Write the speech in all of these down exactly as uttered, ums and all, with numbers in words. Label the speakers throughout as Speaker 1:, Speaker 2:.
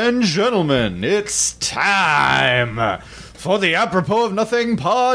Speaker 1: and gentlemen, it's time for the Apropos of Nothing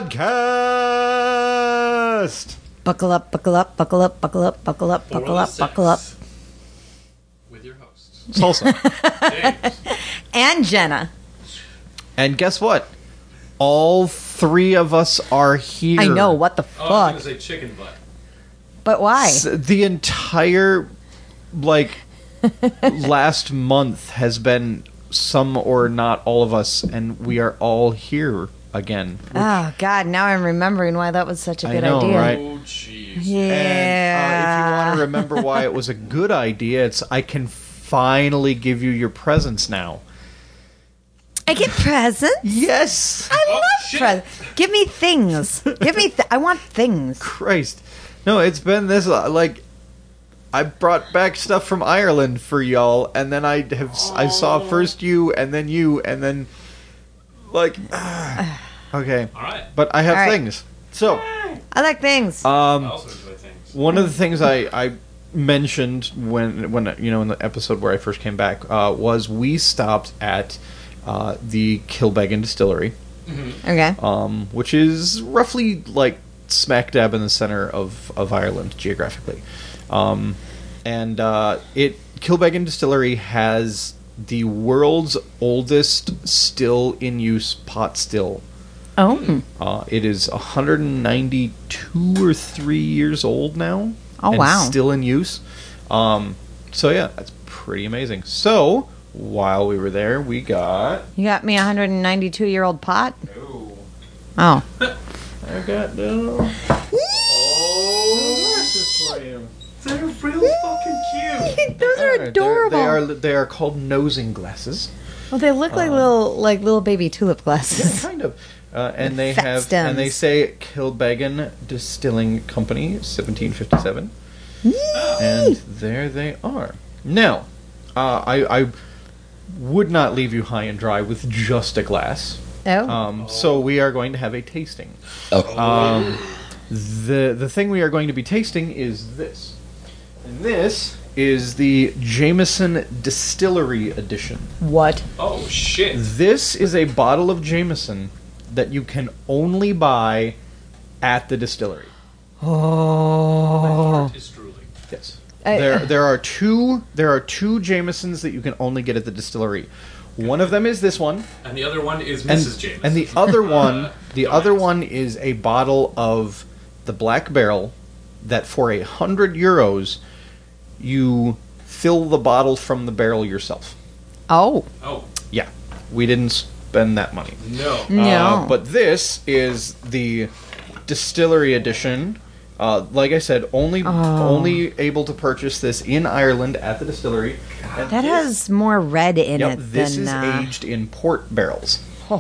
Speaker 1: podcast.
Speaker 2: Buckle up, buckle up, buckle up, buckle up, buckle up, buckle up, buckle up.
Speaker 3: With your hosts.
Speaker 1: Salsa.
Speaker 3: James.
Speaker 2: And Jenna.
Speaker 1: And guess what? All three of us are here.
Speaker 2: I know, what the
Speaker 3: Oh, I
Speaker 2: fuck?
Speaker 3: was going to say chicken butt.
Speaker 2: But why?
Speaker 1: S- The entire, like, last month has been some or not all of us, and we are all here again.
Speaker 2: Oh, God, now I'm remembering why that was such a
Speaker 1: I
Speaker 2: good
Speaker 1: know,
Speaker 2: idea.
Speaker 1: right?
Speaker 3: Oh, jeez.
Speaker 2: Yeah.
Speaker 1: And uh, if you want to remember why it was a good idea, it's I can finally give you your presents now.
Speaker 2: I get presents?
Speaker 1: Yes!
Speaker 2: I
Speaker 3: Oh,
Speaker 2: love
Speaker 3: shit.
Speaker 2: presents. Give me things. Give me. Th- I want things.
Speaker 1: Christ. No, it's been this, uh, like, I brought back stuff from Ireland for y'all, and then I have I saw first you, and then you, and then, like, okay.
Speaker 3: All right.
Speaker 1: But I have
Speaker 2: All right.
Speaker 1: things. So,
Speaker 2: I like things.
Speaker 3: I
Speaker 1: um,
Speaker 3: also enjoy things.
Speaker 1: one of the things I, I mentioned when, when, you know, in the episode where I first came back, uh, was we stopped at uh, the Kilbeggan Distillery,
Speaker 2: Okay.
Speaker 1: um, which is roughly, like, smack dab in the center of, of Ireland, geographically. Um, and uh, it Kilbeggan Distillery has the world's oldest still in use pot still.
Speaker 2: Oh.
Speaker 1: Uh, it is one hundred ninety-two or three years old now.
Speaker 2: Oh,
Speaker 1: and
Speaker 2: wow.
Speaker 1: Still in use. Um, so yeah, that's pretty amazing. So while we were there, we got
Speaker 2: You got me a one hundred ninety-two year old pot?
Speaker 3: Oh.
Speaker 2: Oh.
Speaker 1: I got no
Speaker 3: Oh.
Speaker 1: glasses for you.
Speaker 3: They're real fucking cute.
Speaker 2: Those are
Speaker 1: Alright,
Speaker 2: adorable.
Speaker 1: They are they are called nosing glasses.
Speaker 2: Well, they look like little, like little baby tulip
Speaker 1: Yeah,
Speaker 2: glasses.
Speaker 1: kind of. Uh, and they
Speaker 2: Fat
Speaker 1: have
Speaker 2: stems.
Speaker 1: and they say Kilbeggan Distilling Company, seventeen fifty-seven. And there they are. Now, uh, I I would not leave you high and dry with just a glass.
Speaker 2: Oh.
Speaker 1: Um, so we are going to have a tasting.
Speaker 3: Oh.
Speaker 1: Um, the the thing we are going to be tasting is this, and this is the Jameson Distillery Edition.
Speaker 2: What?
Speaker 3: Oh, shit.
Speaker 1: This is a bottle of Jameson that you can only buy at the distillery.
Speaker 3: My
Speaker 2: Oh.
Speaker 3: heart is drooling.
Speaker 1: Yes.
Speaker 2: I-
Speaker 1: There there are two there are two Jamesons that you can only get at the distillery. One of them is this one.
Speaker 3: And the other one is
Speaker 1: And,
Speaker 3: Missus Jameson.
Speaker 1: and the other one,
Speaker 3: Uh,
Speaker 1: the
Speaker 3: don't
Speaker 1: other
Speaker 3: ask.
Speaker 1: one is a bottle of the Black Barrel that for a hundred euros, you fill the bottle from the barrel yourself.
Speaker 2: Oh.
Speaker 3: Oh,
Speaker 1: Yeah, we didn't spend that money.
Speaker 3: no.
Speaker 2: No.
Speaker 1: Uh, but this is the distillery edition. Uh, like I said, only
Speaker 2: Oh.
Speaker 1: only able to purchase this in Ireland at the distillery. And
Speaker 2: That
Speaker 1: this-
Speaker 2: has more red in
Speaker 1: Yep,
Speaker 2: it
Speaker 1: this
Speaker 2: than.
Speaker 1: is
Speaker 2: uh...
Speaker 1: aged in port barrels.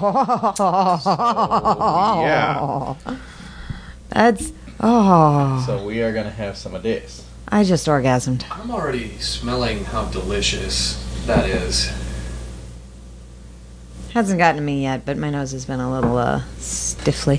Speaker 2: Oh.
Speaker 1: Yeah.
Speaker 2: That's. Oh.
Speaker 1: So we are gonna have some of this.
Speaker 2: I just orgasmed.
Speaker 3: I'm already smelling how delicious that is.
Speaker 2: Hasn't gotten to me yet, but my nose has been a little uh, stiffly.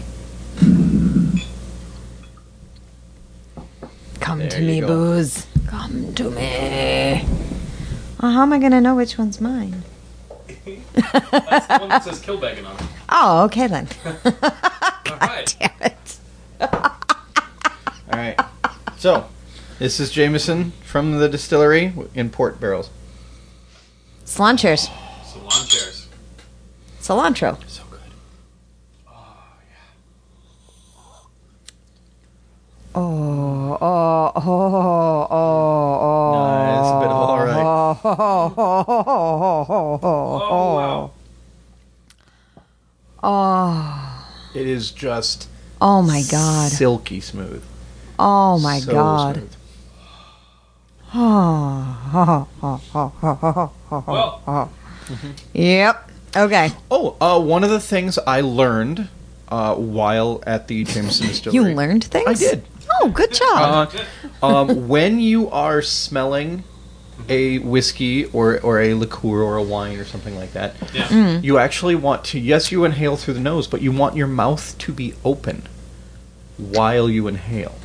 Speaker 2: Come
Speaker 1: There
Speaker 2: to
Speaker 1: you
Speaker 2: me,
Speaker 1: go.
Speaker 2: booze. Come to me. Well, how am I going to know which one's mine?
Speaker 3: That's the one that says Kilbeggan on it.
Speaker 2: Oh, okay then.
Speaker 3: All right.
Speaker 2: Damn it.
Speaker 1: All right. So this is Jameson from the distillery in port barrels.
Speaker 2: Cilantros.
Speaker 3: Salon chairs.
Speaker 2: Cilantro.
Speaker 1: So good.
Speaker 2: Oh, oh, oh, oh, oh.
Speaker 1: No, it's a bit of all right.
Speaker 2: Oh, oh, oh, oh, oh, oh,
Speaker 3: Oh, wow.
Speaker 2: oh.
Speaker 1: It is just
Speaker 2: Oh my god.
Speaker 1: silky smooth.
Speaker 2: Oh my
Speaker 1: So
Speaker 2: god.
Speaker 1: smooth.
Speaker 2: Oh, oh, oh, oh, oh, oh,
Speaker 3: Well,
Speaker 2: oh. Yep. Okay.
Speaker 1: Oh, uh, one of the things I learned uh, while at the Jameson Distillery.
Speaker 2: You learned things?
Speaker 1: I did.
Speaker 2: Oh, good job.
Speaker 1: Uh, um, when you are smelling a whiskey or, or a liqueur or a wine or something like that,
Speaker 3: yeah.
Speaker 2: Mm.
Speaker 1: you actually want to, yes, you inhale through the nose, but you want your mouth to be open while you inhale.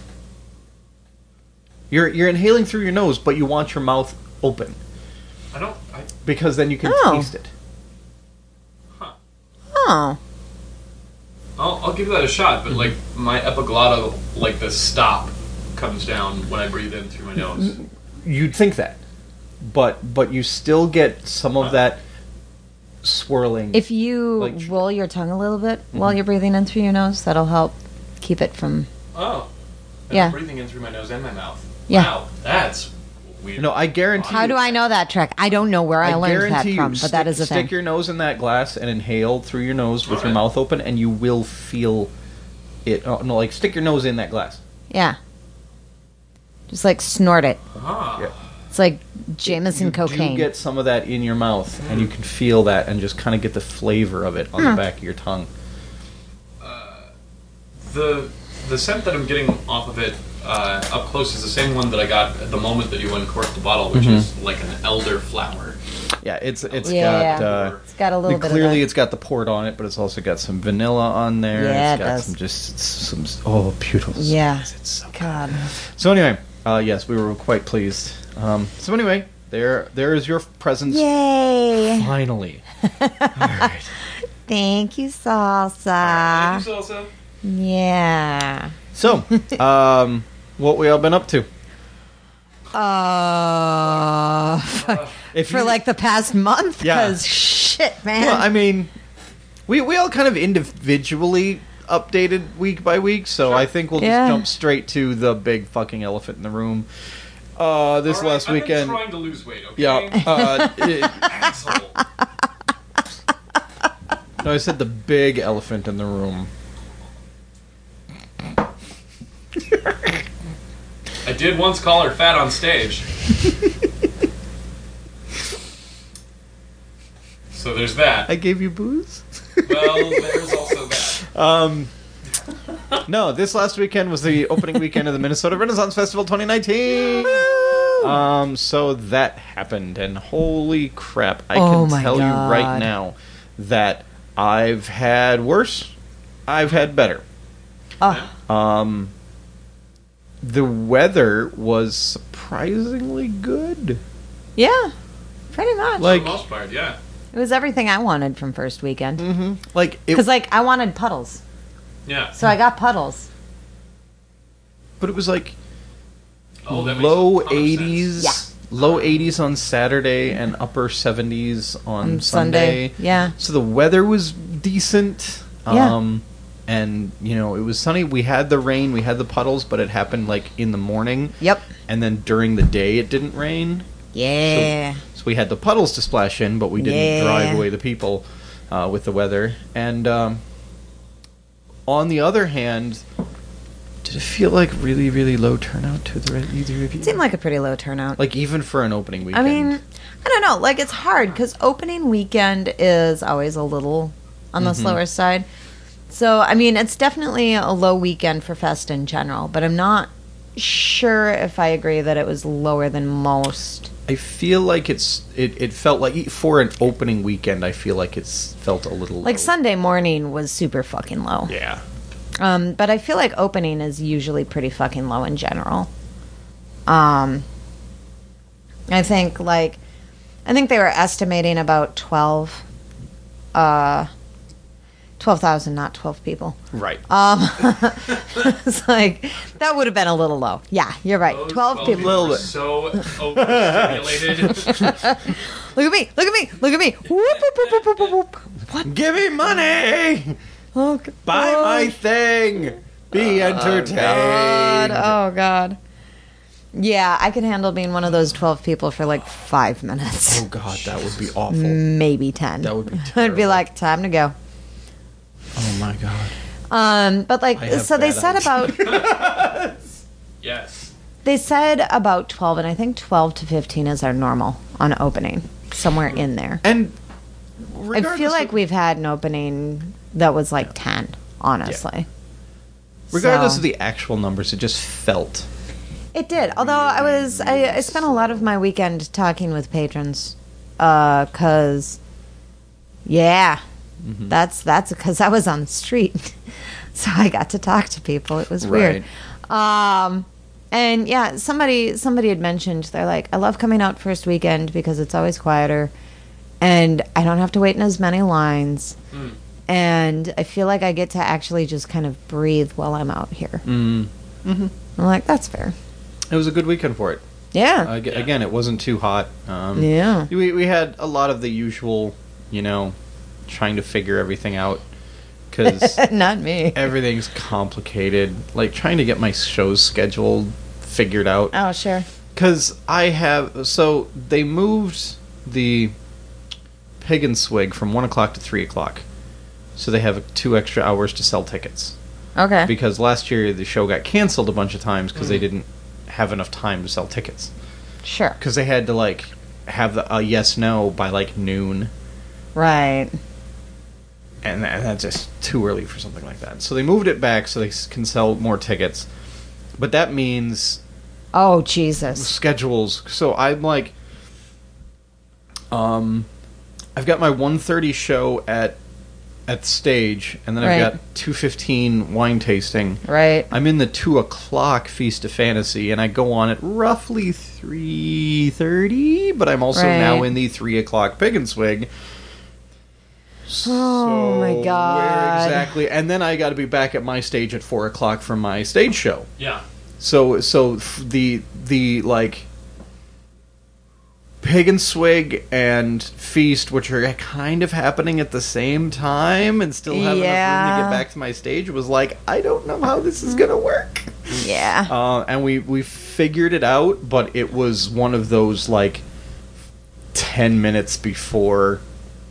Speaker 1: You're, you're inhaling through your nose, but you want your mouth open.
Speaker 3: I don't. I,
Speaker 1: because then you can
Speaker 2: Oh.
Speaker 1: taste it.
Speaker 3: Huh.
Speaker 2: Oh.
Speaker 3: I'll, I'll give that a shot, but like my epiglottal, like the stop, comes down when I breathe in through my nose.
Speaker 1: You'd think that, but but you still get some of that swirling.
Speaker 2: If you
Speaker 1: Like- Mm-hmm.
Speaker 2: roll your tongue a little bit while you're breathing in through your nose, that'll help keep it from.
Speaker 3: Oh. And
Speaker 2: Yeah.
Speaker 3: I'm breathing in through my nose and my mouth.
Speaker 2: Yeah.
Speaker 3: Wow, that's weird.
Speaker 1: no, I guarantee.
Speaker 2: How do I know that trick? I don't know where I,
Speaker 1: I
Speaker 2: learned that
Speaker 1: guarantee
Speaker 2: from,
Speaker 1: you,
Speaker 2: but that
Speaker 1: stick,
Speaker 2: is a
Speaker 1: stick
Speaker 2: thing.
Speaker 1: your nose in that glass and inhale through your nose with your
Speaker 3: Alright.
Speaker 1: mouth open, and you will feel it. Oh, no, like stick your nose in that glass.
Speaker 2: Yeah. Just like snort it.
Speaker 3: Ah.
Speaker 1: Yeah.
Speaker 2: It's like Jameson
Speaker 1: you
Speaker 2: cocaine.
Speaker 1: do get some of that in your mouth, and you can feel that, and just kind of get the flavor of it on the back of your tongue.
Speaker 3: The the scent that I'm getting off of it uh, up close is the same one that I got at the moment that you uncorked the bottle, which
Speaker 1: Mm-hmm.
Speaker 3: is like an elder flower.
Speaker 1: Yeah, it's it's
Speaker 2: Yeah.
Speaker 1: got. Uh,
Speaker 2: It's got a little bit
Speaker 1: clearly,
Speaker 2: of
Speaker 1: it's got the port on it, but it's also got some vanilla on there.
Speaker 2: Yeah,
Speaker 1: it's
Speaker 2: it
Speaker 1: got
Speaker 2: does.
Speaker 1: some just some oh beautiful.
Speaker 2: Yeah.
Speaker 1: smells. It's so
Speaker 2: that. God.
Speaker 1: So anyway, uh, yes, we were quite pleased. Um, so anyway, there there is your presents.
Speaker 2: Yay.
Speaker 1: Finally. All right.
Speaker 2: Thank you, Salsa.
Speaker 3: Thank you, Salsa.
Speaker 2: Yeah.
Speaker 1: So, um, what we all been up to?
Speaker 2: Uh,
Speaker 1: If
Speaker 2: for
Speaker 1: you-
Speaker 2: like the past month?
Speaker 1: Yeah.
Speaker 2: Because shit, man.
Speaker 1: Well, I mean, we we all kind of individually updated week by week, so I think we'll
Speaker 2: Yeah.
Speaker 1: just jump straight to the big fucking elephant in the room. Uh, this
Speaker 3: All right,
Speaker 1: last
Speaker 3: I've
Speaker 1: weekend.
Speaker 3: been trying to lose weight. Okay.
Speaker 1: Yeah. Uh, it-
Speaker 3: Asshole.
Speaker 1: no, I said the big elephant in the room.
Speaker 3: I did once call her fat on stage. So there's that.
Speaker 1: I gave you booze.
Speaker 3: Well, there's also that.
Speaker 1: Um, no, this last weekend was the opening weekend of the Minnesota Renaissance Festival twenty nineteen. Um, so that happened, and holy crap, I
Speaker 2: Oh
Speaker 1: can
Speaker 2: my
Speaker 1: tell you right
Speaker 2: God.
Speaker 1: now that I've had worse, I've had better.
Speaker 2: oh,
Speaker 1: Um, the weather was surprisingly good.
Speaker 2: yeah. Pretty much.
Speaker 1: Like,
Speaker 3: For the most part, yeah.
Speaker 2: it was everything I wanted from first weekend.
Speaker 1: hmm like it,
Speaker 2: Because, like, I wanted puddles.
Speaker 3: Yeah.
Speaker 2: So I got puddles.
Speaker 1: but it was like
Speaker 3: Oh, that makes
Speaker 1: low
Speaker 3: a ton of sense.
Speaker 1: eighties,
Speaker 2: Yeah.
Speaker 1: low eighties on Saturday, and upper seventies on,
Speaker 2: On
Speaker 1: Sunday.
Speaker 2: Sunday, yeah.
Speaker 1: So the weather was decent.
Speaker 2: Yeah.
Speaker 1: Um, and you know it was sunny. We had the rain, we had the puddles, but it happened like in the morning.
Speaker 2: Yep.
Speaker 1: And then during the day, it didn't rain.
Speaker 2: Yeah.
Speaker 1: So we had the puddles to splash in, but we didn't
Speaker 2: Yeah.
Speaker 1: drive away the people uh, with the weather. And um, on the other hand, did it feel like really, really low turnout to the either of you?
Speaker 2: It seemed like a pretty low turnout.
Speaker 1: Like even for an opening
Speaker 2: I
Speaker 1: weekend.
Speaker 2: mean, I don't know. Like, it's hard because opening weekend is always a little on the slower side. So, I mean, it's definitely a low weekend for Fest in general, but I'm not sure if I agree that it was lower than most.
Speaker 1: I feel like it's it, it felt like for an opening weekend. I feel like it's felt a little
Speaker 2: Like,
Speaker 1: low.
Speaker 2: Sunday morning was super fucking low.
Speaker 1: Yeah.
Speaker 2: Um, but I feel like opening is usually pretty fucking low in general. Um, I think like, I think they were estimating about twelve, uh, twelve thousand, not twelve people.
Speaker 1: Right.
Speaker 2: Um, it's like that would have been a little low. Yeah, you're right.
Speaker 3: Those
Speaker 2: twelve people.
Speaker 1: Little
Speaker 3: were
Speaker 1: bit.
Speaker 3: so overstimulated.
Speaker 2: Look at me! Look at me! Look at me! Whoop, whoop, whoop, whoop, whoop, whoop. What?
Speaker 1: Give me money.
Speaker 2: Oh,
Speaker 1: Buy
Speaker 2: oh,
Speaker 1: my thing. Be entertained.
Speaker 2: God. Oh God. Yeah, I could handle being one of those twelve people for like five minutes.
Speaker 1: Oh God, that would be awful.
Speaker 2: Maybe ten.
Speaker 1: That would be
Speaker 2: I'd be
Speaker 1: terrible.
Speaker 2: like, time to go.
Speaker 1: Oh my God.
Speaker 2: Um, but like,
Speaker 1: I have
Speaker 2: so they
Speaker 1: bad
Speaker 2: said about
Speaker 3: Yes.
Speaker 2: they said about twelve, and I think twelve to fifteen is our normal on opening, somewhere in there.
Speaker 1: And
Speaker 2: I
Speaker 1: regardless
Speaker 2: feel like
Speaker 1: of,
Speaker 2: we've had an opening that was like ten, honestly.
Speaker 1: regardless
Speaker 2: So-
Speaker 1: of the actual numbers, it just felt.
Speaker 2: It did. Although I was, I, I spent a lot of my weekend talking with patrons, uh, cause, yeah, that's that's because I was on the street, so I got to talk to people. It was weird. Um, and yeah, somebody somebody had mentioned they're like, I love coming out first weekend because it's always quieter, and I don't have to wait in as many lines.
Speaker 3: Mm.
Speaker 2: And I feel like I get to actually just kind of breathe while I'm out here.
Speaker 1: Mm. Mm-hmm.
Speaker 2: I'm like, that's fair.
Speaker 1: It was a good weekend for it.
Speaker 2: Yeah.
Speaker 1: Uh, ag- again, it wasn't too hot. Um,
Speaker 2: Yeah.
Speaker 1: We we had a lot of the usual, you know, trying to figure everything out because
Speaker 2: Not me.
Speaker 1: everything's complicated. Like trying to get my shows scheduled figured out.
Speaker 2: Oh, sure.
Speaker 1: Because I have so they moved the Pig and Swig from one o'clock to three o'clock, so they have two extra hours to sell tickets.
Speaker 2: Okay.
Speaker 1: Because last year the show got canceled a bunch of times because
Speaker 3: Mhm.
Speaker 1: they didn't have enough time to sell tickets.
Speaker 2: Sure.
Speaker 1: Because they had to like have the uh, yes no by like noon,
Speaker 2: Right.
Speaker 1: and that, that's just too early for something like that. So they moved it back so they s- can sell more tickets, but that means
Speaker 2: Oh, Jesus.
Speaker 1: schedules. So I'm like, um, I've got my one thirty show at at the stage, and then I've
Speaker 2: Right.
Speaker 1: got two fifteen wine tasting.
Speaker 2: Right.
Speaker 1: I'm in the two o'clock Feast of Fantasy, and I go on at roughly three thirty. But I'm also
Speaker 2: Right.
Speaker 1: now in the three o'clock Pig and Swig.
Speaker 2: Oh, my
Speaker 1: So
Speaker 2: God.
Speaker 1: Where exactly? And then I got to be back at my stage at four o'clock for my stage show.
Speaker 3: Yeah.
Speaker 1: So so f- the the like Pig and Swig and Feast, which are kind of happening at the same time, and still have enough room to
Speaker 2: Yeah.
Speaker 1: get back to my stage, was like, I don't know how this is gonna work.
Speaker 2: Yeah.
Speaker 1: Uh, and we we figured it out, but it was one of those like ten minutes before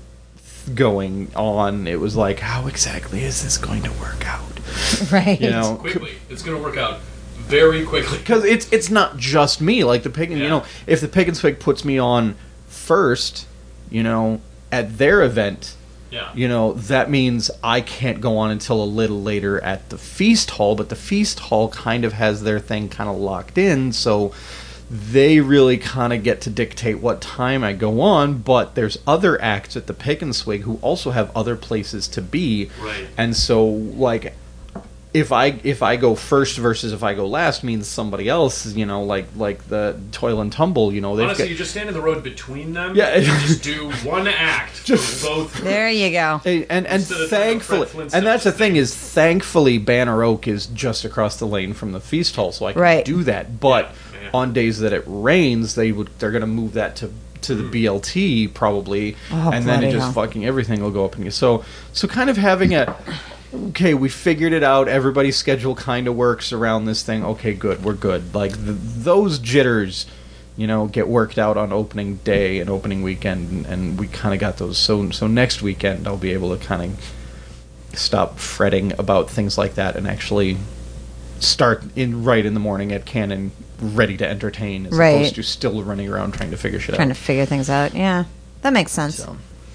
Speaker 1: going on. It was like, how exactly is this going to work out?
Speaker 2: Right.
Speaker 1: You know,
Speaker 3: Quickly. It's going to work out very quickly.
Speaker 1: because it's it's not just me. Like the pig, and you
Speaker 3: Yeah.
Speaker 1: know, if the Pig and Swig puts me on first, you know, at their event,
Speaker 3: Yeah.
Speaker 1: you know, that means I can't go on until a little later at the Feast Hall. But the Feast Hall kind of has their thing kind of locked in, so they really kind of get to dictate what time I go on. But there's other acts at the Pig and Swig who also have other places to be,
Speaker 3: Right.
Speaker 1: and so like. If I if I go first versus if I go last means somebody else, you know, like like the Toil and Tumble, you know, they've
Speaker 3: Honestly,
Speaker 1: got,
Speaker 3: you just stand in the road between them.
Speaker 1: Yeah.
Speaker 3: And just do one act
Speaker 1: Just-
Speaker 3: for both.
Speaker 2: There you go.
Speaker 1: Hey, and and
Speaker 3: Instead of doing a
Speaker 1: thankfully,
Speaker 3: Fred Flintstone
Speaker 1: and that's the thing
Speaker 3: thing.
Speaker 1: is, thankfully, Banner Oak is just across the lane from the Feast Hall, so I can
Speaker 2: Right.
Speaker 1: do that. But
Speaker 3: Yeah, yeah.
Speaker 1: on days that it rains, they would they're going to move that to to the B L T probably,
Speaker 2: Oh,
Speaker 1: and then it
Speaker 2: bloody
Speaker 1: just
Speaker 2: hell.
Speaker 1: fucking everything will go up and so so kind of having a. Okay, we figured it out. Everybody's schedule kind of works around this thing. Okay, good. We're good. Like th those jitters, you know, get worked out on opening day and opening weekend, and, and we kind of got those. So so next weekend I'll be able to kind of stop fretting about things like that and actually start in right in the morning at Canon, ready to entertain, as
Speaker 2: Right.
Speaker 1: opposed to still running around trying to figure shit
Speaker 2: Trying to
Speaker 1: out.
Speaker 2: figure things out. Yeah. That makes sense.
Speaker 1: So,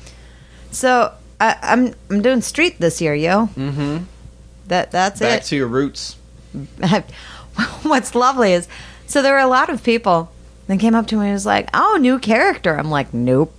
Speaker 2: So I, I'm I'm doing street this year, yo.
Speaker 1: mm-hmm.
Speaker 2: That that's
Speaker 1: Back
Speaker 2: it.
Speaker 1: to your roots.
Speaker 2: What's lovely is, so there were a lot of people that came up to me and was like, "Oh, new character." I'm like, "Nope,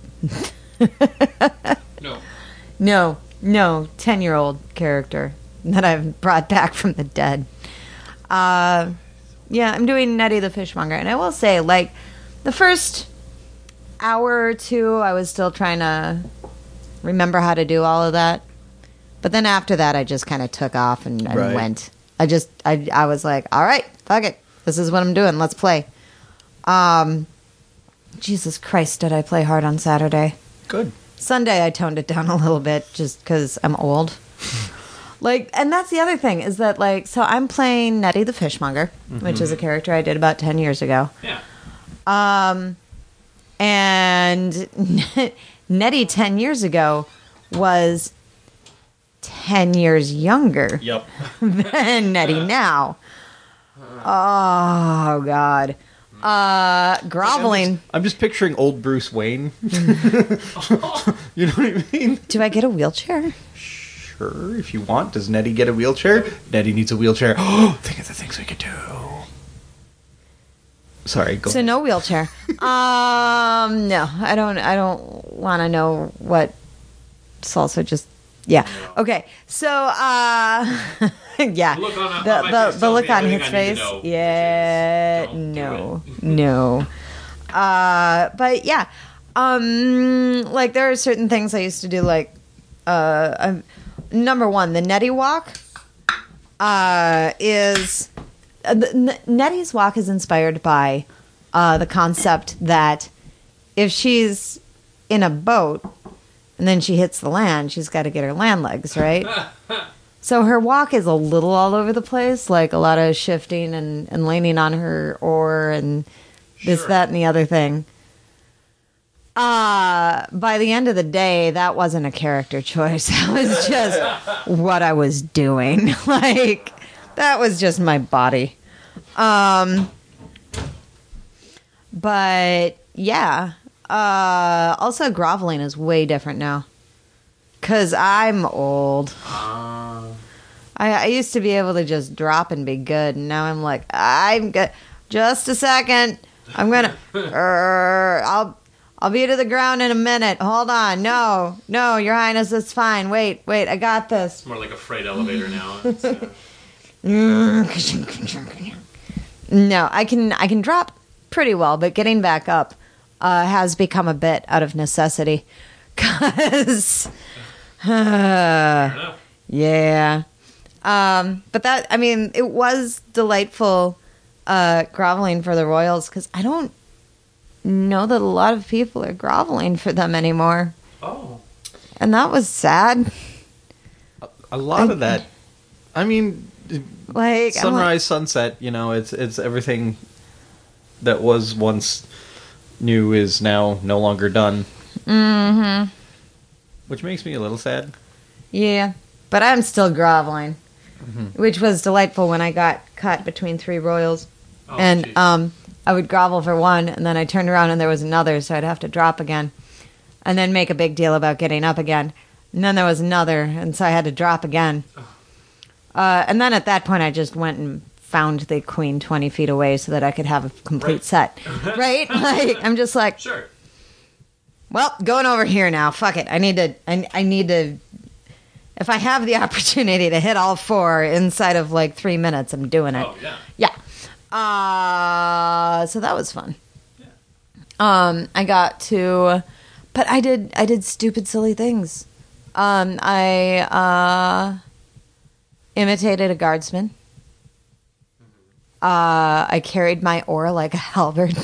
Speaker 3: No.
Speaker 2: no, no, ten year old character that I've brought back from the dead." Uh, yeah, I'm doing Nettie the Fishmonger, and I will say, like, the first hour or two, I was still trying to remember how to do all of that. But then after that, I just kind of took off and, and
Speaker 1: Right.
Speaker 2: went. I just, I, I was like, all right, fuck it. This is what I'm doing. Let's play. Um, Jesus Christ, did I play hard on Saturday?
Speaker 1: Good.
Speaker 2: Sunday, I toned it down a little bit just because I'm old. Like, and that's the other thing is that, like, so I'm playing Nettie the Fishmonger, which is a character I did about ten years ago.
Speaker 3: Yeah.
Speaker 2: Um, and Nettie ten years ago was ten years younger
Speaker 1: Yep.
Speaker 2: than Nettie now. Oh, God. Uh, groveling.
Speaker 1: I'm just picturing old Bruce Wayne. You know what I mean?
Speaker 2: Do I get a wheelchair?
Speaker 1: Sure, if you want. Does Nettie get a wheelchair? Nettie needs a wheelchair. Oh, think of the things we could do. Sorry, go
Speaker 2: So
Speaker 1: ahead.
Speaker 2: no wheelchair. um, no, I don't. I don't want to know what salsa just. Yeah. Okay. So, uh, yeah.
Speaker 3: The look on- on
Speaker 2: the
Speaker 3: my
Speaker 2: the,
Speaker 3: face
Speaker 2: the
Speaker 3: tells
Speaker 2: look
Speaker 3: me
Speaker 2: on
Speaker 3: everything
Speaker 2: his
Speaker 3: I need to
Speaker 2: face.
Speaker 3: know, which
Speaker 2: Yeah.
Speaker 3: is don't do
Speaker 2: No. No. Uh, but yeah, Um, like there are certain things I used to do, like uh, um, number one, the Nettie walk uh, is uh, the, N- Nettie's walk is inspired by uh, the concept that if she's in a boat and then she hits the land, she's got to get her land legs, right? So her walk is a little all over the place, like a lot of shifting and, and leaning on her oar and this,
Speaker 3: Sure.
Speaker 2: that, and the other thing. Uh, by the end of the day, that wasn't a character choice. That was just what I was doing. Like, that was just my body. Um, but, yeah. Uh, also, groveling is way different now. Because I'm old.
Speaker 3: Uh,
Speaker 2: I, I used to be able to just drop and be good, and now I'm like, I'm good. Just a second. I'm gonna. er, I'll. I'll be to the ground in a minute. Hold on. No, no, Your Highness, it's fine. Wait, wait. I got this.
Speaker 3: it's more like a freight elevator now. It's, uh,
Speaker 2: No, I can. I can drop pretty well, but getting back up uh, has become a bit out of necessity. Cause,
Speaker 3: fair
Speaker 2: uh,
Speaker 3: enough.
Speaker 2: yeah. Um, but that, I mean, it was delightful uh, groveling for the Royals because I don't know that a lot of people are groveling for them anymore.
Speaker 3: Oh.
Speaker 2: And that was sad.
Speaker 1: A lot of that. I mean,
Speaker 2: Like, I'm
Speaker 1: sunrise,
Speaker 2: like,
Speaker 1: sunset. You know, it's it's everything that was once new is now no longer done.
Speaker 2: mm-hmm.
Speaker 1: Which makes me a little sad.
Speaker 2: Yeah. But I'm still groveling,
Speaker 1: Mm-hmm.
Speaker 2: which was delightful when I got caught between three Royals.
Speaker 3: Oh,
Speaker 2: and
Speaker 3: geez.
Speaker 2: um, I would grovel for one, and then I turned around and there was another, so I'd have to drop again. And then make a big deal about getting up again. And then there was another, and so I had to drop again. Uh, and then at that point, I just went and found the queen twenty feet away so that I could have a complete
Speaker 3: Right.
Speaker 2: set. Right? Like, I'm just like,
Speaker 3: Sure.
Speaker 2: well, going over here now. Fuck it. I need to, I, I need to, if I have the opportunity to hit all four inside of like three minutes, I'm doing it.
Speaker 3: Oh, yeah.
Speaker 2: Yeah. Uh, so that was fun.
Speaker 3: Yeah.
Speaker 2: Um, I got to, but I did, I did stupid, silly things. Um, I, uh, imitated a guardsman. Uh, I carried my oar like a halberd.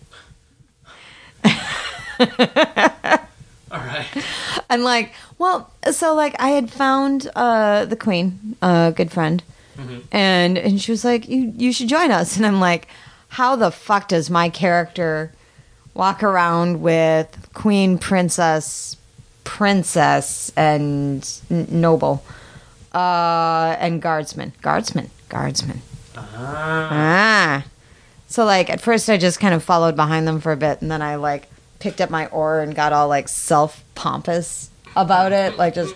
Speaker 3: All right.
Speaker 2: And like, well, so like I had found uh, the queen, a good friend,
Speaker 3: Mm-hmm.
Speaker 2: and and she was like, "You you should join us." And I'm like, "How the fuck does my character walk around with queen, princess, princess, and n- noble, uh, and guardsman, guardsman, guardsman?"
Speaker 3: Ah.
Speaker 2: Ah. So like at first I just kind of followed behind them for a bit, and then I like picked up my oar and got all like self pompous about it, like just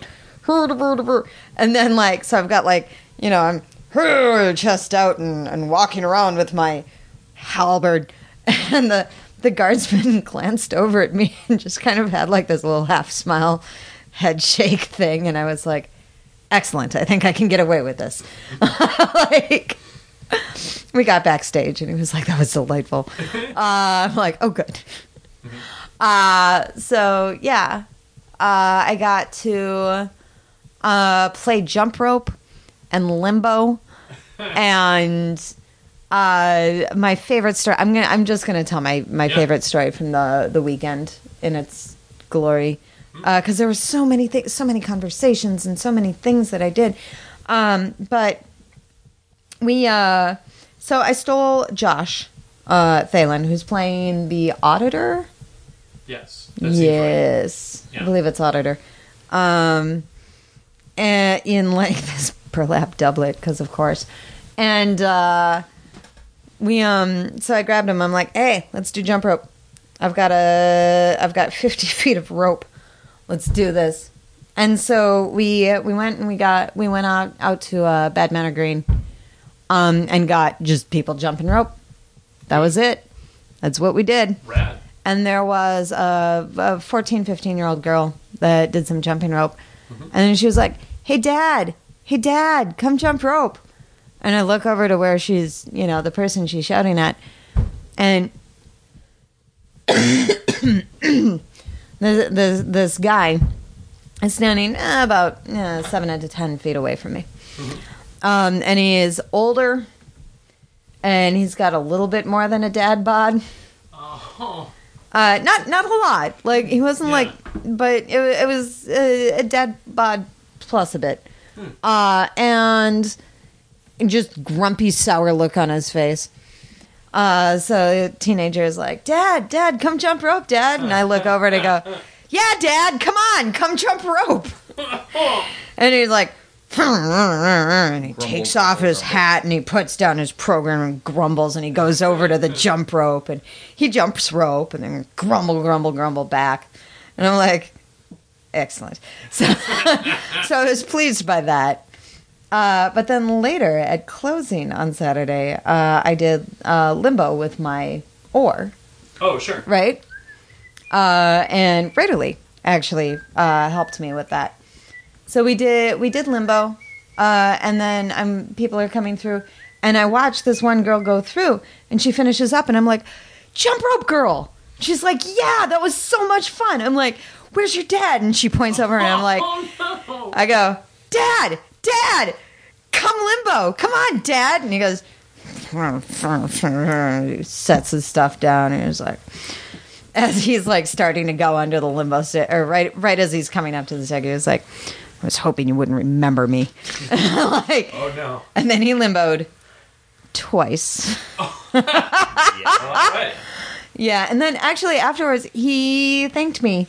Speaker 2: and then like so I've got like, you know, I'm chest out and, and walking around with my halberd, and the the guardsman glanced over at me and just kind of had like this little half smile, head shake thing, and I was like, excellent, I think I can get away with this. Like, we got backstage and he was like, that was delightful. Uh, I'm like, oh, good. Uh, so, yeah. Uh, I got to uh, play jump rope and limbo. And uh, my favorite story, I'm gonna, I'm just going to tell my, my
Speaker 3: Yeah.
Speaker 2: favorite story from the, the weekend in its glory. Because there were so many things, so many conversations and so many things that I did. Um, but we, uh, so I stole Josh uh, Thalen, who's playing the auditor.
Speaker 3: Yes. That seems
Speaker 2: Yes,
Speaker 3: Yeah.
Speaker 2: I believe it's auditor. Um, and in like this burlap doublet, because of course. And uh, we, um, so I grabbed him. I'm like, hey, let's do jump rope. I've got a, I've got fifty feet of rope. Let's do this. And so we uh, we went and we got we went out out to uh, Bad Manor Green, um, and got just people jumping rope. That was it. That's what we did.
Speaker 3: right. Rad.
Speaker 2: And there was a, a fourteen, fifteen year old girl that did some jumping rope, and then she was like, "Hey, Dad, hey, Dad, come jump rope." And I look over to where she's, you know, the person she's shouting at, and this, this this guy is standing uh, about uh, seven to ten feet away from me, um, and he is older, and he's got a little bit more than a dad bod.
Speaker 3: Oh.
Speaker 2: Uh, not not a lot. Like he wasn't
Speaker 3: Yeah.
Speaker 2: like, but it, it was a, a dad bod plus a bit,
Speaker 3: Hmm.
Speaker 2: uh, and just grumpy, sour look on his face. Uh, so the teenager is like, "Dad, Dad, come jump rope, Dad." And I look over and I go, "Yeah, Dad, come on, come jump rope." And he's like, and he
Speaker 1: Grumble,
Speaker 2: takes off
Speaker 1: grumble,
Speaker 2: his
Speaker 1: grumble.
Speaker 2: hat and he puts down his program and grumbles and he goes over to the jump rope and he jumps rope and then grumble, grumble, grumble back. And I'm like, excellent. So, so I was pleased by that. Uh, but then later at closing on Saturday, uh, I did uh, limbo with my oar,
Speaker 3: Oh, sure.
Speaker 2: right? Uh, and Raiderly actually uh, helped me with that. So we did we did limbo, uh, and then um, people are coming through, and I watched this one girl go through, and she finishes up, and I'm like, "Jump rope girl!" She's like, "Yeah, that was so much fun." I'm like, "Where's your dad?" And she points over, and I'm like,
Speaker 3: Oh, no.
Speaker 2: I go, "Dad, Dad, come limbo, come on, Dad." And he goes, he sets his stuff down, and he's like, as he's like starting to go under the limbo stick, or right, right as he's coming up to the stick, he was like, "I was hoping you wouldn't remember me." Like,
Speaker 3: Oh, no.
Speaker 2: and then he limboed twice.
Speaker 3: All right.
Speaker 2: Yeah, and then actually afterwards he thanked me.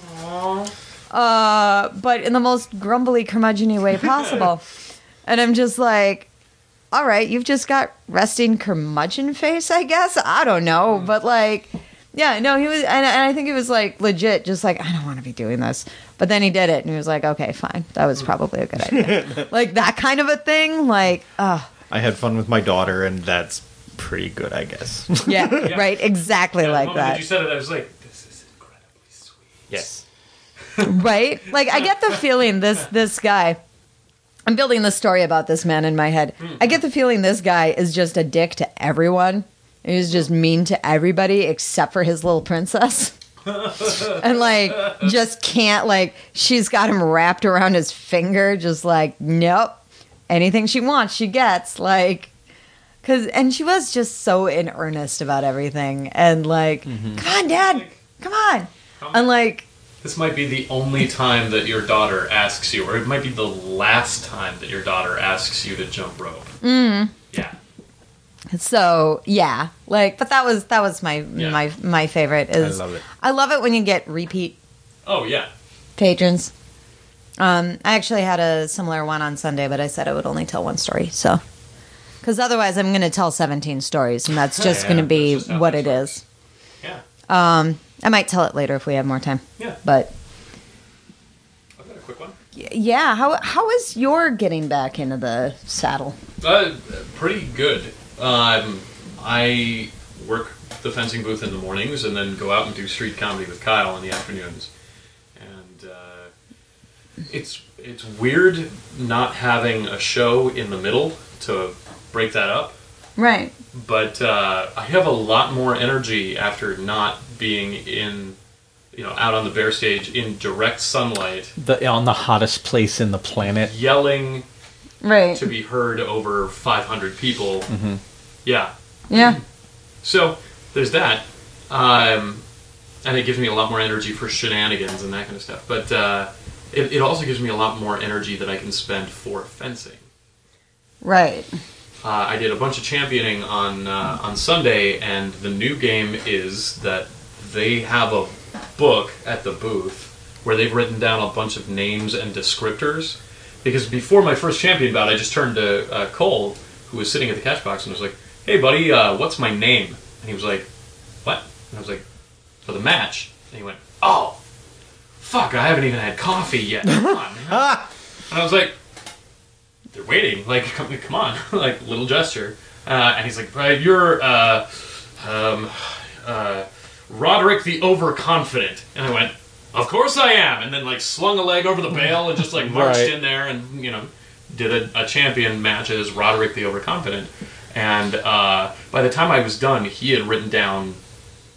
Speaker 2: Uh, but in the most grumbly, curmudgeon-y way possible. And I'm just like, all right, you've just got resting curmudgeon face, I guess. I don't know, but like, yeah, no, he was, and, and I think he was like legit, just like, I don't want to be doing this. But then he did it, and he was like, okay, fine, that was probably a good idea. Like that kind of a thing, like, uh
Speaker 1: I had fun with my daughter, and that's pretty good, I guess.
Speaker 2: yeah,
Speaker 3: Yeah.
Speaker 2: right, exactly
Speaker 3: Yeah, the
Speaker 2: like
Speaker 3: moment that
Speaker 2: that.
Speaker 3: you said it, I was like, this is incredibly sweet.
Speaker 1: Yes.
Speaker 2: Right? Like I get the feeling this this guy, I'm building the story about this man in my head. I get the feeling this guy is just a dick to everyone. He's just mean to everybody except for his little princess. And like just can't, like, she's got him wrapped around his finger, just like, nope. Anything she wants, she gets. Like, cause and she was just so in earnest about everything. And like, come on, Dad, come on. And like,
Speaker 3: This might be the only time that your daughter asks you, or it might be the last time that your daughter asks you to jump rope. Mm. Yeah.
Speaker 2: so yeah, like, but that was that was my
Speaker 3: Yeah.
Speaker 2: my my favorite. Is
Speaker 1: I love it.
Speaker 2: I love it when you get repeat
Speaker 3: Oh, yeah.
Speaker 2: patrons. Um, I actually had a similar one on Sunday, but I said I would only tell one story. So, because otherwise I'm going to tell seventeen stories, and that's just
Speaker 3: Yeah,
Speaker 2: going to be
Speaker 3: that's just how
Speaker 2: what
Speaker 3: this
Speaker 2: it
Speaker 3: works.
Speaker 2: is.
Speaker 3: Yeah.
Speaker 2: Um, I might tell it later if we have more time.
Speaker 3: Yeah.
Speaker 2: But
Speaker 3: I've got a quick one.
Speaker 2: y- yeah, how how is your getting back into the saddle?
Speaker 3: Uh, pretty good. Um, I work the fencing booth in the mornings and then go out and do street comedy with Kyle in the afternoons. And uh, it's it's weird not having a show in the middle to break that up.
Speaker 2: Right.
Speaker 3: But uh, I have a lot more energy after not being in, you know, out on the bear stage in direct sunlight,
Speaker 1: The, on the hottest place in the planet.
Speaker 3: yelling
Speaker 2: Right.
Speaker 3: to be heard over five hundred people. Yeah.
Speaker 2: Yeah.
Speaker 3: So there's that, um, and it gives me a lot more energy for shenanigans and that kind of stuff. But uh, it, it also gives me a lot more energy that I can spend for fencing.
Speaker 2: Right.
Speaker 3: Uh, I did a bunch of championing on uh, on Sunday, and the new game is that they have a book at the booth where they've written down a bunch of names and descriptors. Because before my first champion bout, I just turned to uh, Cole, who was sitting at the catch box, and was like, "Hey, buddy, uh, what's my name?" And he was like, "What?" And I was like, "For the match." And he went, "Oh, fuck! I haven't even had coffee yet. Come on, man." And I was like, "They're waiting. Like, come, come on!" Like, little gesture. Uh, and he's like, uh, "You're uh, um, uh, Roderick the Overconfident." And I went, "Of course I am!" And then, like, slung a leg over the bail and just, like, marched
Speaker 1: Right.
Speaker 3: in there and, you know, did a, a champion match as Roderick the Overconfident. And uh, by the time I was done, he had written down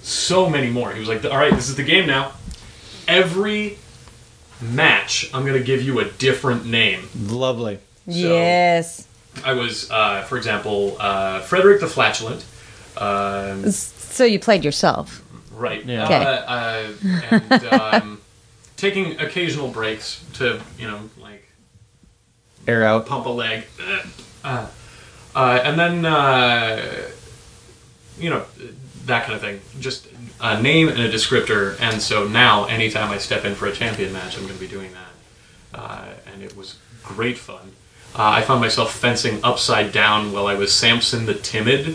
Speaker 3: so many more. He was like, all right, this is the game now. Every match, I'm going to give you a different name.
Speaker 1: Lovely.
Speaker 3: So,
Speaker 2: yes.
Speaker 3: I was, uh, for example, uh, Frederick the Flatulent. Um,
Speaker 2: So you played yourself.
Speaker 3: right.
Speaker 1: Yeah.
Speaker 2: Okay.
Speaker 3: Uh, uh, and um, taking occasional breaks to, you know, like,
Speaker 1: Air out.
Speaker 3: pump a leg. Uh, uh, and then, uh, you know, that kind of thing. Just a name and a descriptor. And so now, anytime I step in for a champion match, I'm going to be doing that. Uh, and it was great fun. Uh, I found myself fencing upside down while I was Samson the Timid.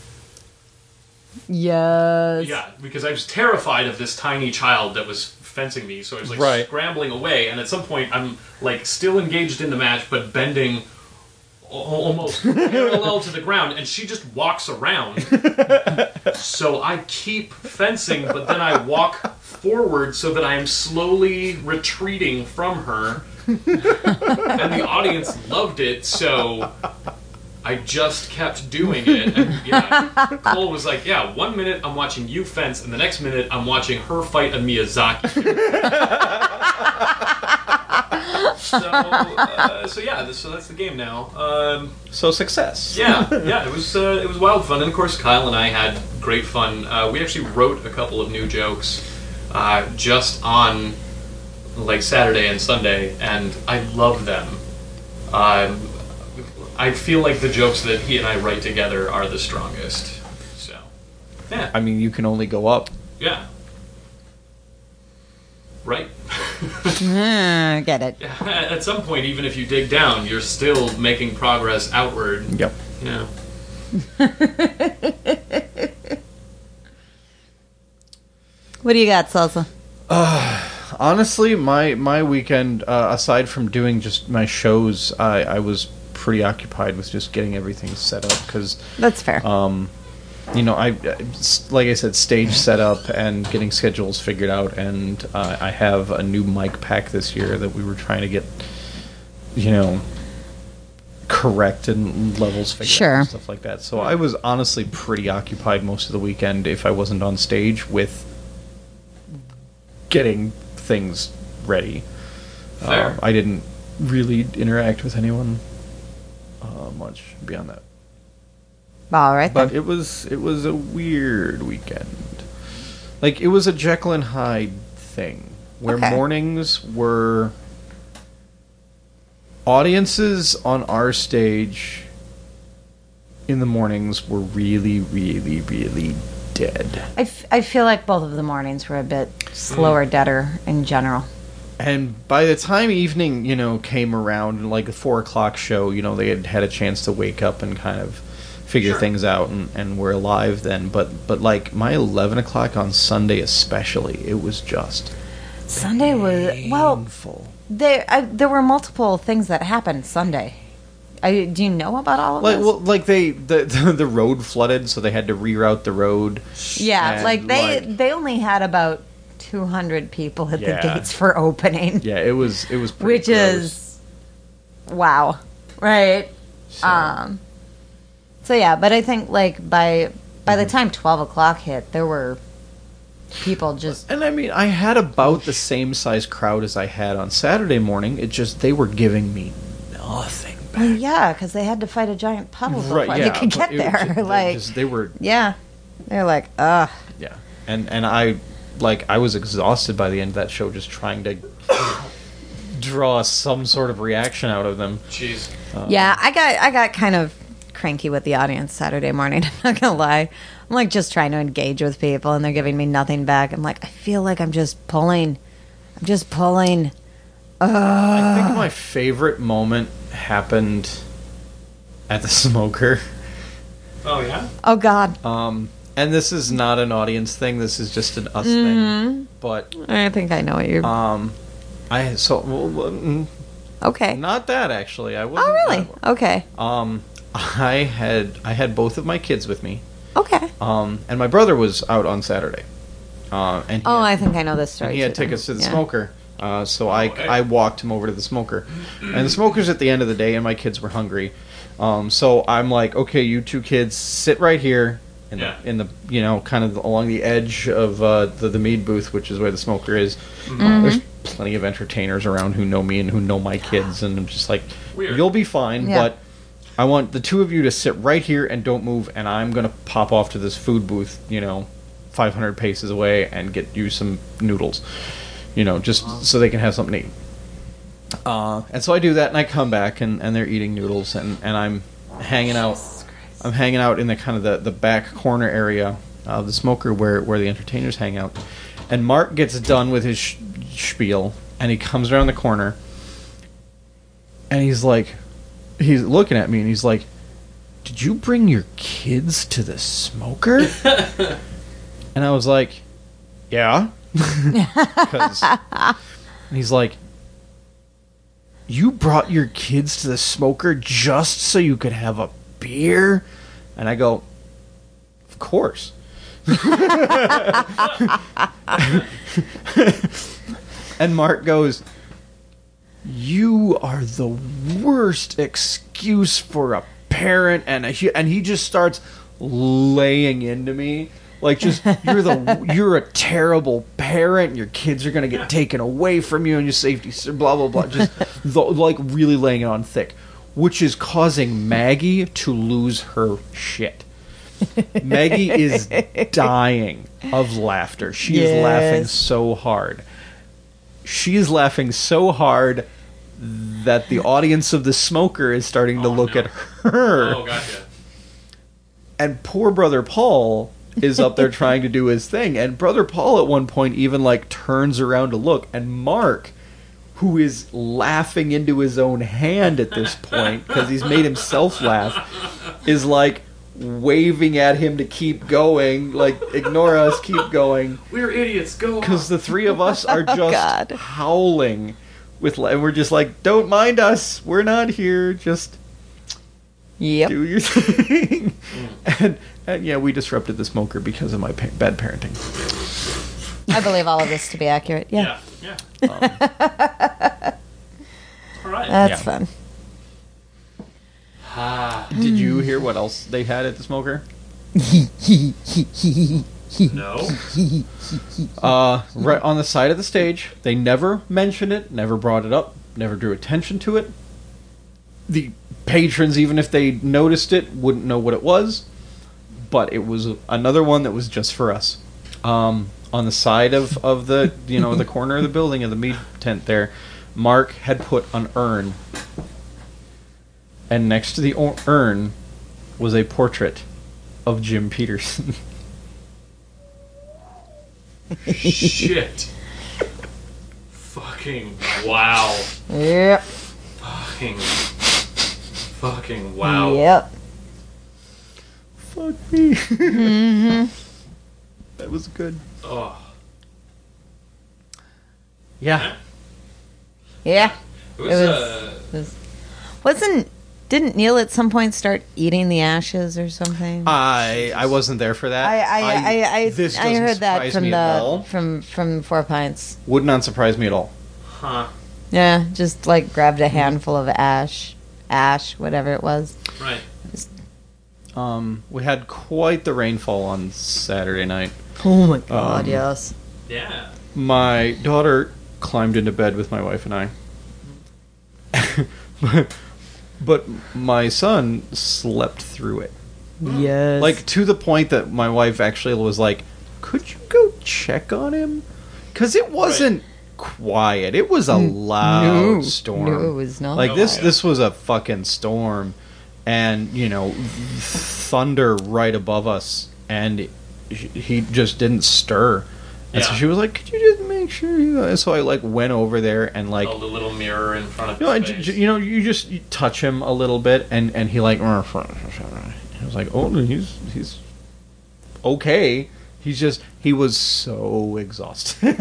Speaker 2: Yes.
Speaker 3: Yeah, because I was terrified of this tiny child that was fencing me, so I was like
Speaker 1: Right.
Speaker 3: scrambling away, and at some point I'm like still engaged in the match, but bending al- almost parallel to the ground, and she just walks around. So I keep fencing, but then I walk forward so that I am slowly retreating from her, and the audience loved it, so I just kept doing it. And yeah, Cole was like, yeah, one minute I'm watching you fence, and the next minute I'm watching her fight a Miyazaki. so, uh, so yeah, this, so that's the game now. Um,
Speaker 1: So success.
Speaker 3: yeah, yeah, it was uh, it was wild fun, and of course Kyle and I had great fun. Uh, we actually wrote a couple of new jokes uh, just on like Saturday and Sunday, and I love them. Um, I feel like the jokes that he and I write together are the strongest. So, yeah,
Speaker 1: I mean, you can only go up.
Speaker 3: yeah, right.
Speaker 2: Mm, get it.
Speaker 3: At some point, even if you dig down, you're still making progress outward.
Speaker 1: Yep.
Speaker 3: You know.
Speaker 2: What do you got, Salsa?
Speaker 1: Honestly, my my weekend, uh, aside from doing just my shows, I, I was pretty occupied with just getting everything set up because,
Speaker 2: That's fair.
Speaker 1: um, you know, I like I said, stage set up and getting schedules figured out, and uh, I have a new mic pack this year that we were trying to get, you know, correct and levels figured
Speaker 2: Sure.
Speaker 1: out and stuff like that. So I was honestly pretty occupied most of the weekend if I wasn't on stage with getting things ready.
Speaker 3: Fair.
Speaker 1: Uh, I didn't really interact with anyone uh, much beyond that.
Speaker 2: All right then.
Speaker 1: But it was it was a weird weekend. Like it was a Jekyll and Hyde thing where
Speaker 2: Okay.
Speaker 1: mornings were audiences on our stage in the mornings were really really really dead.
Speaker 2: I, f- I feel like both of the mornings were a bit slower, deader in general.
Speaker 1: And by the time evening, you know, came around, like the four o'clock show, you know, they had had a chance to wake up and kind of figure
Speaker 3: Sure.
Speaker 1: things out, and, and were alive then. But but like my eleven o'clock on Sunday, especially, it was just
Speaker 2: Sunday was well.
Speaker 1: painful.
Speaker 2: There I, there were multiple things that happened Sunday. I, do you know about all of
Speaker 1: Like
Speaker 2: this?
Speaker 1: well, like they the the road flooded, so they had to reroute the road.
Speaker 2: yeah,
Speaker 1: and,
Speaker 2: like they
Speaker 1: like-
Speaker 2: they only had about two hundred people at
Speaker 1: Yeah.
Speaker 2: the gates for opening.
Speaker 1: Yeah, it was it was pretty
Speaker 2: Which
Speaker 1: gross.
Speaker 2: is wow, right?
Speaker 1: So-
Speaker 2: Um, so yeah, but I think like by by
Speaker 1: Mm-hmm.
Speaker 2: the time twelve o'clock hit, there were people just
Speaker 1: And I mean, I had about the same size crowd as I had on Saturday morning. It just they were giving me nothing back.
Speaker 2: well, yeah, because they had to fight a giant puddle before
Speaker 1: Right, yeah,
Speaker 2: they could
Speaker 1: but
Speaker 2: get
Speaker 1: it was
Speaker 2: there.
Speaker 1: just- they
Speaker 2: like
Speaker 1: just- they were
Speaker 2: yeah, they're like ugh.
Speaker 1: yeah, and and I like I was exhausted by the end of that show, just trying to draw some sort of reaction out of them.
Speaker 3: Jeez.
Speaker 2: Yeah, I got I got kind of cranky with the audience Saturday morning. I'm not gonna lie. I'm like just trying to engage with people, and they're giving me nothing back. I'm like, I feel like I'm just pulling. I'm just pulling.
Speaker 1: I think my favorite moment happened at the Smoker.
Speaker 3: Oh yeah.
Speaker 2: Oh God,
Speaker 1: Um, and this is not an audience thing. This is just an us
Speaker 2: Mm-hmm.
Speaker 1: thing. But
Speaker 2: I think I know what you're.
Speaker 1: um, I so well, well, mm,
Speaker 2: okay.
Speaker 1: not that actually. I wasn't.
Speaker 2: Oh really? Okay.
Speaker 1: Um, I had I had both of my kids with me.
Speaker 2: Okay.
Speaker 1: Um, and my brother was out on Saturday. Uh, and he
Speaker 2: Oh,
Speaker 1: had,
Speaker 2: I think I know this story.
Speaker 1: and he had
Speaker 2: too, then.
Speaker 1: tickets to the
Speaker 2: Yeah.
Speaker 1: Smoker. Uh, so I,
Speaker 3: okay.
Speaker 1: I walked him over to the Smoker. And the Smoker's at the end of the day, and my kids were hungry. Um, so I'm like, okay, you two kids, sit right here. in
Speaker 3: Yeah.
Speaker 1: the in the you know kind of along the edge of uh, the the mead booth, which is where the smoker is. Uh, there's plenty of entertainers around who know me and who know my kids, and I'm just like,
Speaker 3: Weird.
Speaker 1: you'll be fine,
Speaker 2: Yeah.
Speaker 1: but I want the two of you to sit right here and don't move, and I'm gonna pop off to this food booth, you know, five hundred paces away, and get you some noodles, you know, just so they can have something to eat. Uh, and so I do that, and I come back, and, and they're eating noodles, and, and I'm hanging out. I'm hanging out in the kind of the, the back corner area of the smoker where, where the entertainers hang out. And Mark gets done with his sh- spiel, and he comes around the corner, and he's like, he's looking at me, and he's like, "Did you bring your kids to the smoker?" And I was like, "Yeah." 'Cause- and he's like, "You brought your kids to the smoker just so you could have a beer?" And I go, "Of course." And Mark goes, "You are the worst excuse for a parent," and he, and he just starts laying into me. Like, just, you're the you're a terrible parent. Your kids are gonna get taken away from you, and your safety, blah blah blah. Just the, like really laying it on thick, which is causing Maggie to lose her shit. Maggie is dying of laughter. She is laughing
Speaker 2: Yes.
Speaker 1: so hard. She is laughing so hard that the audience of the smoker is starting to
Speaker 3: Oh,
Speaker 1: look
Speaker 3: no.
Speaker 1: at her.
Speaker 3: Oh, gotcha.
Speaker 1: And poor brother Paul is up there trying to do his thing, and brother Paul at one point even like turns around to look, and Mark, who is laughing into his own hand at this point because he's made himself laugh, is like waving at him to keep going, like, ignore us, keep going,
Speaker 3: We're idiots. Go.
Speaker 1: because the three of us are just
Speaker 2: God.
Speaker 1: howling with la- and we're just like, "Don't mind us, we're not here, just
Speaker 2: Yep.
Speaker 1: do your thing." and, and yeah, we disrupted the smoker because of my pa- bad parenting.
Speaker 2: I believe all of this to be accurate. Yeah.
Speaker 3: Yeah. Yeah. All right.
Speaker 2: That's
Speaker 1: Yeah.
Speaker 2: fun.
Speaker 3: Ah,
Speaker 1: Did you hear what else they had at the smoker?
Speaker 3: no.
Speaker 1: Uh, right on the side of the stage. They never mentioned it, never brought it up, never drew attention to it. The patrons, even if they noticed it, wouldn't know what it was. But it was another one that was just for us. Um, on the side of, of the, you know, the corner of the building of the meat tent there, Mark had put an urn. And next to the or- urn was a portrait of Jim Peterson.
Speaker 3: Shit. Fucking wow.
Speaker 2: Yep.
Speaker 3: Fucking. Fucking wow.
Speaker 2: Yep.
Speaker 1: Fuck me.
Speaker 2: Mm-hmm.
Speaker 1: That was good.
Speaker 3: Oh.
Speaker 1: Yeah.
Speaker 2: Yeah.
Speaker 3: It was,
Speaker 2: It was-
Speaker 3: uh,
Speaker 2: It was- Wasn't didn't Neil at some point start eating the ashes or something?
Speaker 1: I I wasn't there for that.
Speaker 2: I I I I,
Speaker 1: this
Speaker 2: I
Speaker 1: doesn't
Speaker 2: heard that
Speaker 1: surprise
Speaker 2: from
Speaker 1: me at all.
Speaker 2: the from from Four Pints.
Speaker 1: Would not surprise me at all.
Speaker 3: huh.
Speaker 2: Yeah, just like grabbed a handful of ash, ash, whatever it was.
Speaker 3: Right.
Speaker 1: Um, we had quite the rainfall on Saturday night.
Speaker 2: Oh my god,
Speaker 1: Um,
Speaker 2: yes.
Speaker 3: Yeah.
Speaker 1: My daughter climbed into bed with my wife and I. but, but my son slept through it.
Speaker 2: Yes.
Speaker 1: Like, to the point that my wife actually was like, "Could you go check on him?" Because it wasn't quiet. It was a loud
Speaker 2: no,
Speaker 1: storm.
Speaker 2: No, it was not.
Speaker 1: Like,
Speaker 3: Oh,
Speaker 1: this
Speaker 3: yeah.
Speaker 1: this was a fucking storm. And, you know, thunder right above us. And he he just didn't stir. And so
Speaker 3: Yeah.
Speaker 1: she was like, "Could you just make sure you..." And so I, like, went over there and, like...
Speaker 3: Held a little mirror in front of
Speaker 1: You know,
Speaker 3: his
Speaker 1: and j-
Speaker 3: face.
Speaker 1: j- you know, you just you touch him a little bit, and, and he like, I was like, oh, he's he's okay. He's just he was so exhausted.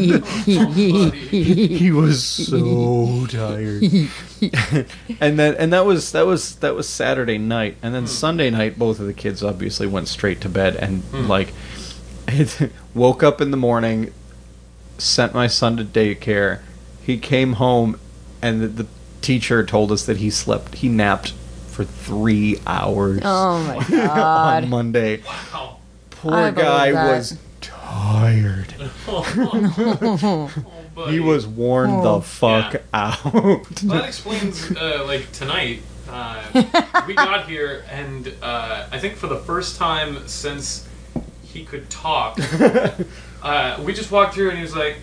Speaker 1: he was so tired. and then and that was that was that was Saturday night, and then Sunday night, both of the kids obviously went straight to bed, and like woke up in the morning, sent my son to daycare. He came home, and the, the teacher told us that he slept, he napped for for three hours.
Speaker 2: Oh my god.
Speaker 1: On Monday.
Speaker 3: Wow.
Speaker 1: Poor
Speaker 2: I believe
Speaker 1: guy
Speaker 2: that.
Speaker 1: was tired.
Speaker 3: Oh, buddy.
Speaker 1: He was worn
Speaker 2: Oh.
Speaker 1: the fuck
Speaker 3: Yeah.
Speaker 1: out.
Speaker 3: Well, that explains, uh, like, tonight, uh, we got here, and uh, I think for the first time since he could talk, uh, we just walked through and he was like,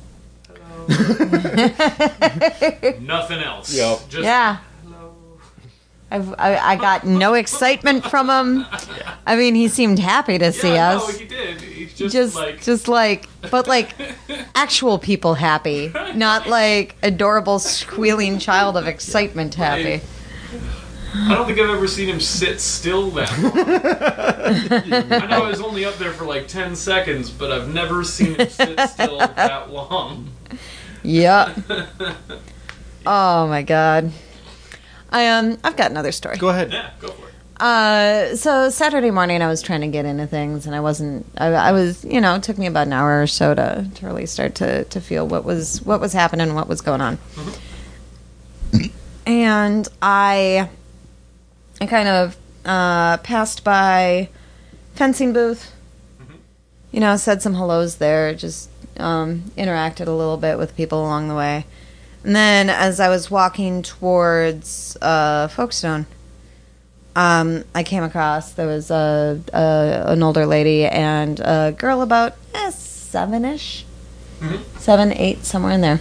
Speaker 3: hello. Nothing else.
Speaker 1: Yep.
Speaker 3: Just,
Speaker 2: Yeah.
Speaker 3: hello.
Speaker 2: I've, I, I got no excitement from him. I mean, he seemed happy to see
Speaker 3: yeah,
Speaker 2: us.
Speaker 3: no, he did. He's just,
Speaker 2: just
Speaker 3: like...
Speaker 2: just like but like actual people happy, not like adorable squealing child of excitement happy.
Speaker 3: I don't think I've ever seen him sit still that long. I know I was only up there for like ten seconds, but I've never seen him sit still that long.
Speaker 2: Yep. Oh my god. I um I've got another story.
Speaker 1: Go ahead.
Speaker 3: Yeah, go for it.
Speaker 2: Uh, so Saturday morning I was trying to get into things, and I wasn't. I, I was, you know, it took me about an hour or so to, to really start to, to feel what was what was happening, what was going on. Mm-hmm. And I, I kind of uh, passed by fencing booth. Mm-hmm. You know, said some hellos there, just um, interacted a little bit with people along the way, and then as I was walking towards uh, Folkestone. Um, I came across, there was a, a an older lady and a girl about eh, seven-ish, mm-hmm. seven, eight, somewhere in there.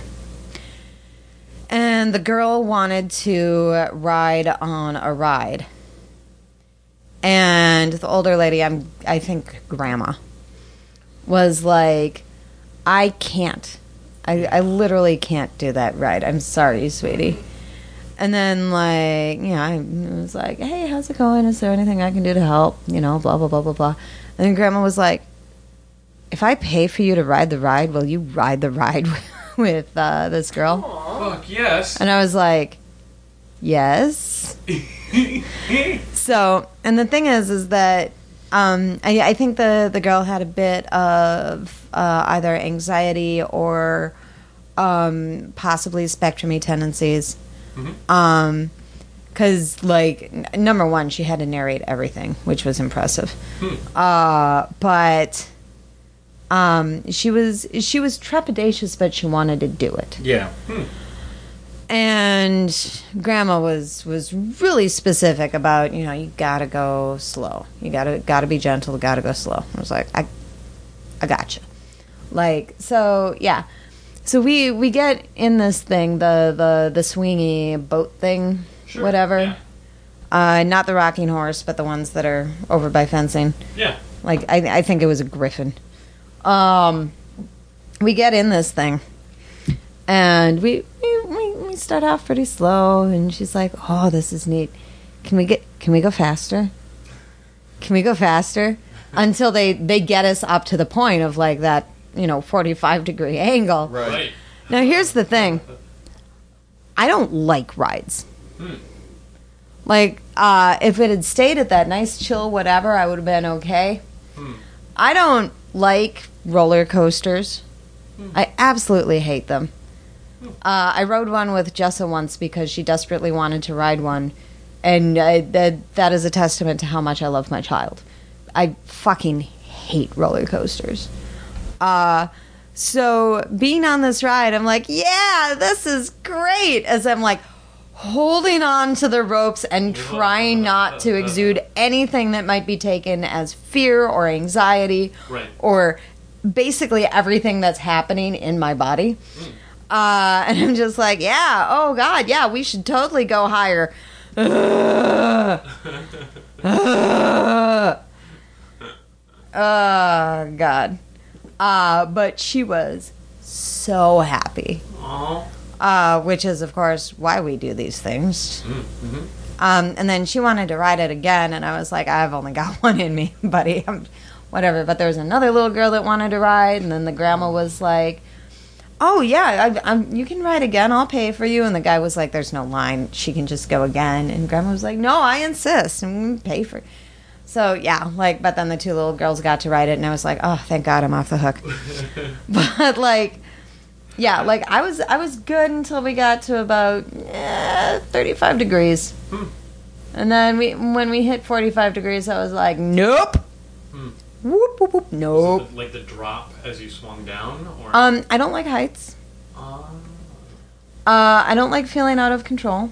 Speaker 2: And the girl wanted to ride on a ride. And the older lady, I'm, I think grandma, was like, I can't. I, I literally can't do that ride. I'm sorry, sweetie. And then, like, you know, I was like, hey, how's it going? Is there anything I can do to help? You know, blah, blah, blah, blah, blah. And then Grandma was like, if I pay for you to ride the ride, will you ride the ride with uh, this girl?
Speaker 3: Fuck yes.
Speaker 2: And I was like, yes. So, and the thing is, is that um, I, I think the, the girl had a bit of uh, either anxiety or um, possibly spectrum-y tendencies. Mm-hmm. Um, cause like n- number one, she had to narrate everything, which was impressive. Hmm. Uh, but um, she was she was trepidatious, but she wanted to do it.
Speaker 1: Yeah.
Speaker 3: Hmm.
Speaker 2: And Grandma was was really specific about, you know, you gotta go slow. You gotta gotta be gentle. Gotta go slow. I was like, I, I gotcha. Like so, yeah. So we, we get in this thing, the, the, the swingy boat thing, sure, whatever.
Speaker 3: Yeah.
Speaker 2: Uh, not the rocking horse, but the ones that are over by fencing.
Speaker 3: Yeah.
Speaker 2: Like, I, I think it was a griffin. Um, we get in this thing, and we, we, we, we start off pretty slow, and she's like, oh, this is neat. Can we get, can we go faster? Can we go faster? Until they, they get us up to the point of, like, that, you know, forty-five degree angle.
Speaker 1: Right.
Speaker 3: Right.
Speaker 2: Now, here's the thing. I don't like rides.
Speaker 3: Hmm.
Speaker 2: Like, uh, if it had stayed at that nice chill whatever, I would have been okay.
Speaker 3: Hmm.
Speaker 2: I don't like roller coasters. Hmm. I absolutely hate them. Hmm. Uh, I rode one with Jessa once because she desperately wanted to ride one. And uh, that, that is a testament to how much I love my child. I fucking hate roller coasters. Uh, so being on this ride, I'm like, yeah, this is great. As I'm like holding on to the ropes and trying not to exude anything that might be taken as fear or anxiety,
Speaker 3: right,
Speaker 2: or basically everything that's happening in my body. Mm. Uh, and I'm just like, yeah, oh God, yeah, we should totally go higher. Uh, uh, oh God. Uh, but she was so happy.
Speaker 3: Aww.
Speaker 2: Uh, which is, of course, why we do these things.
Speaker 3: Mm-hmm.
Speaker 2: Um, and then she wanted to ride it again, and I was like, I've only got one in me, buddy. I'm, whatever. But there was another little girl that wanted to ride, and then the grandma was like, oh, yeah, I, I'm, you can ride again. I'll pay for you. And the guy was like, there's no line. She can just go again. And grandma was like, no, I insist. I'm going to pay for it. So, yeah, like, but then the two little girls got to ride it, and I was like, oh, thank God I'm off the hook. But, like, yeah, like, I was I was good until we got to about eh, thirty-five degrees.
Speaker 3: Hmm.
Speaker 2: And then we, when we hit forty-five degrees, I was like, nope.
Speaker 3: Hmm.
Speaker 2: Whoop, whoop, whoop, nope.
Speaker 3: Was it like the drop as you swung down? Or?
Speaker 2: Um, I don't like heights.
Speaker 3: Uh,
Speaker 2: Uh, I don't like feeling out of control.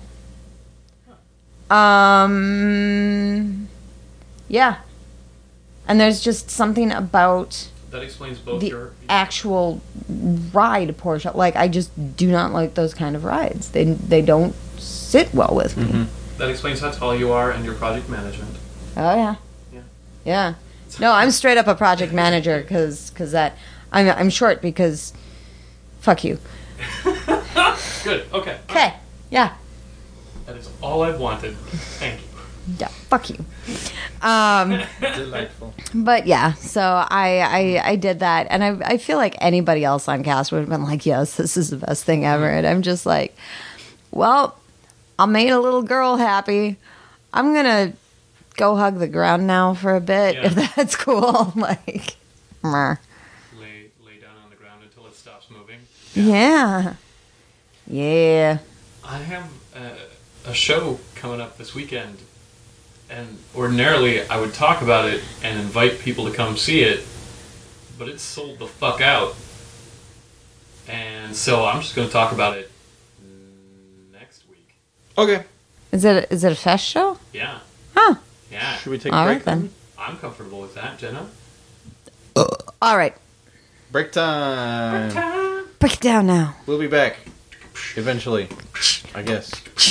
Speaker 2: Um, yeah. And there's just something about
Speaker 3: that explains both
Speaker 2: the
Speaker 3: your...
Speaker 2: actual ride portion. Like, I just do not like those kind of rides. They they don't sit well with me.
Speaker 1: Mm-hmm.
Speaker 3: That explains how tall you are and your project management.
Speaker 2: Oh, yeah.
Speaker 3: Yeah.
Speaker 2: Yeah. No, I'm straight up a project manager because that... I'm, I'm short because... Fuck you.
Speaker 3: Good. Okay.
Speaker 2: Okay. Yeah.
Speaker 3: That is all I've wanted. Thank you.
Speaker 2: Yeah. Fuck you. Um...
Speaker 1: Delightful.
Speaker 2: But yeah, so I, I I did that, and I I feel like anybody else on cast would have been like, yes, this is the best thing ever, and I'm just like, well, I made a little girl happy. I'm gonna go hug the ground now for a bit,
Speaker 3: Yeah.
Speaker 2: if that's cool. Like, meh.
Speaker 3: Lay lay down on the ground until it stops moving.
Speaker 2: Yeah, yeah.
Speaker 3: I have a, a show coming up this weekend, and ordinarily I would talk about it and invite people to come see it, but it's sold the fuck out. And so I'm just going to talk about it next week.
Speaker 1: Okay.
Speaker 2: Is it is it a fest show?
Speaker 3: Yeah.
Speaker 2: Huh.
Speaker 3: Yeah.
Speaker 1: Should we take
Speaker 2: All
Speaker 1: a break
Speaker 2: right then.
Speaker 3: I'm comfortable with that, Jenna.
Speaker 2: All right,
Speaker 1: Break time.
Speaker 2: break it down now.
Speaker 1: We'll be back. Eventually. I guess.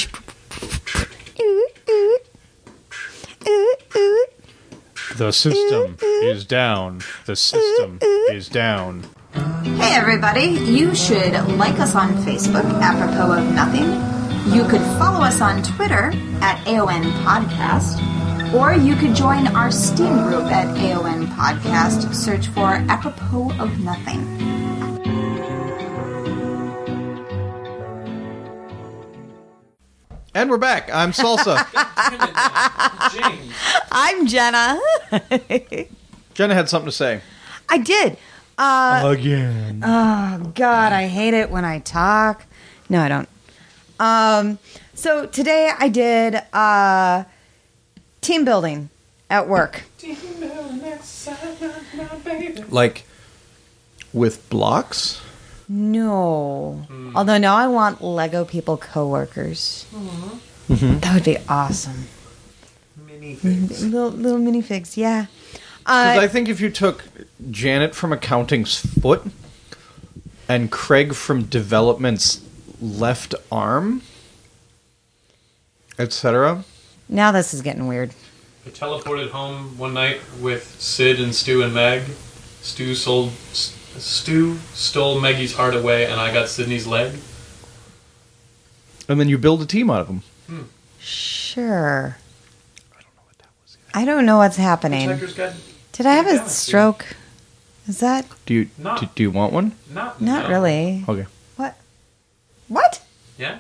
Speaker 2: Ooh, ooh. Ooh, ooh.
Speaker 4: The system is down. The system is down.
Speaker 2: Hey everybody, you should like us on Facebook, apropos of nothing. You could follow us on Twitter at A O N Podcast, or you could join our Steam group at A O N Podcast. Search for apropos of nothing.
Speaker 1: And we're back. I'm Salsa.
Speaker 3: James.
Speaker 2: I'm Jenna.
Speaker 1: Jenna had something to say.
Speaker 2: I did. Uh,
Speaker 4: Again.
Speaker 2: oh God, I hate it when I talk. No, I don't. Um, so today I did uh, team building at work.
Speaker 1: Like, with blocks?
Speaker 2: No. Although now I want Lego people coworkers. That would be awesome. Little little minifigs, yeah.
Speaker 1: Because
Speaker 2: Uh,
Speaker 1: I think if you took Janet from accounting's foot and Craig from development's left arm, et cetera.
Speaker 2: now this is getting weird.
Speaker 3: I teleported home one night with Sid and Stu and Meg. Stu sold... Stu stole Maggie's heart away, and I got Sydney's leg.
Speaker 1: And then you build a team out of them.
Speaker 2: Sure. I don't know what's happening.
Speaker 3: Hitchhiker's Guide.
Speaker 2: Did I have a
Speaker 3: Galaxy.
Speaker 2: stroke? Is that
Speaker 1: Do you
Speaker 3: Not-
Speaker 1: do, do you want one?
Speaker 3: Not,
Speaker 2: not
Speaker 3: no.
Speaker 2: really?
Speaker 1: Okay.
Speaker 2: What? What?
Speaker 3: Yeah?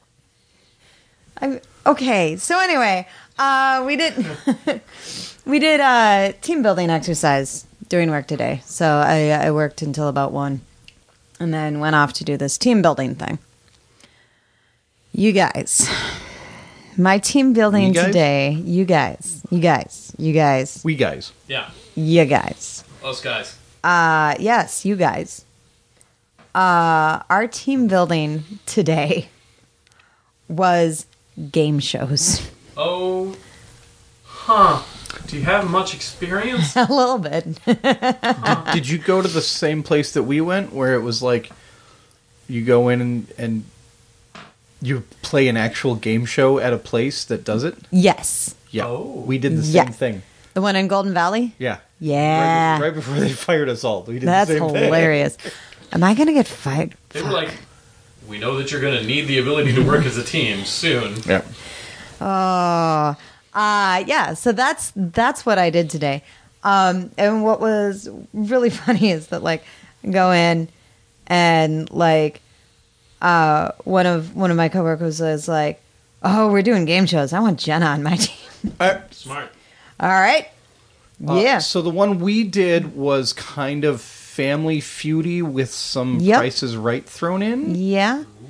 Speaker 2: I okay. So anyway, uh, we did we did a team building exercise during work today. So I, I worked until about one, and then went off to do this team building thing. You guys, my team building
Speaker 1: You guys?
Speaker 2: today. You guys, you guys, you guys,
Speaker 1: We guys.
Speaker 3: Yeah.
Speaker 2: you guys.
Speaker 3: Us guys.
Speaker 2: Uh, yes, you guys. Uh, our team building today was game shows.
Speaker 3: Oh. Huh. Do you have much experience?
Speaker 2: A little bit.
Speaker 1: Did you go to the same place that we went, where it was like you go in and, and you play an actual game show at a place that does it?
Speaker 2: Yes.
Speaker 1: Yeah.
Speaker 3: Oh.
Speaker 1: We did the same
Speaker 2: Yes.
Speaker 1: thing.
Speaker 2: The one in Golden Valley?
Speaker 1: Yeah.
Speaker 2: Yeah.
Speaker 1: Right, before, right before they fired us all. We did
Speaker 2: That's
Speaker 1: the same thing.
Speaker 2: hilarious. Am I going to get fired?
Speaker 3: They were like, we know that you're going to need the ability to work as a team soon.
Speaker 1: Yeah.
Speaker 2: Oh. Uh, yeah, so that's that's what I did today. Um, and what was really funny is that, like, I go in and, like, uh, one of one of my coworkers was like, oh, we're doing game shows. I want Jenna on my team.
Speaker 1: Uh,
Speaker 3: Smart.
Speaker 2: All right.
Speaker 1: Uh,
Speaker 2: Yeah.
Speaker 1: So the one we did was kind of family feudy with some
Speaker 2: Yep.
Speaker 1: Price is Right thrown in.
Speaker 2: Yeah.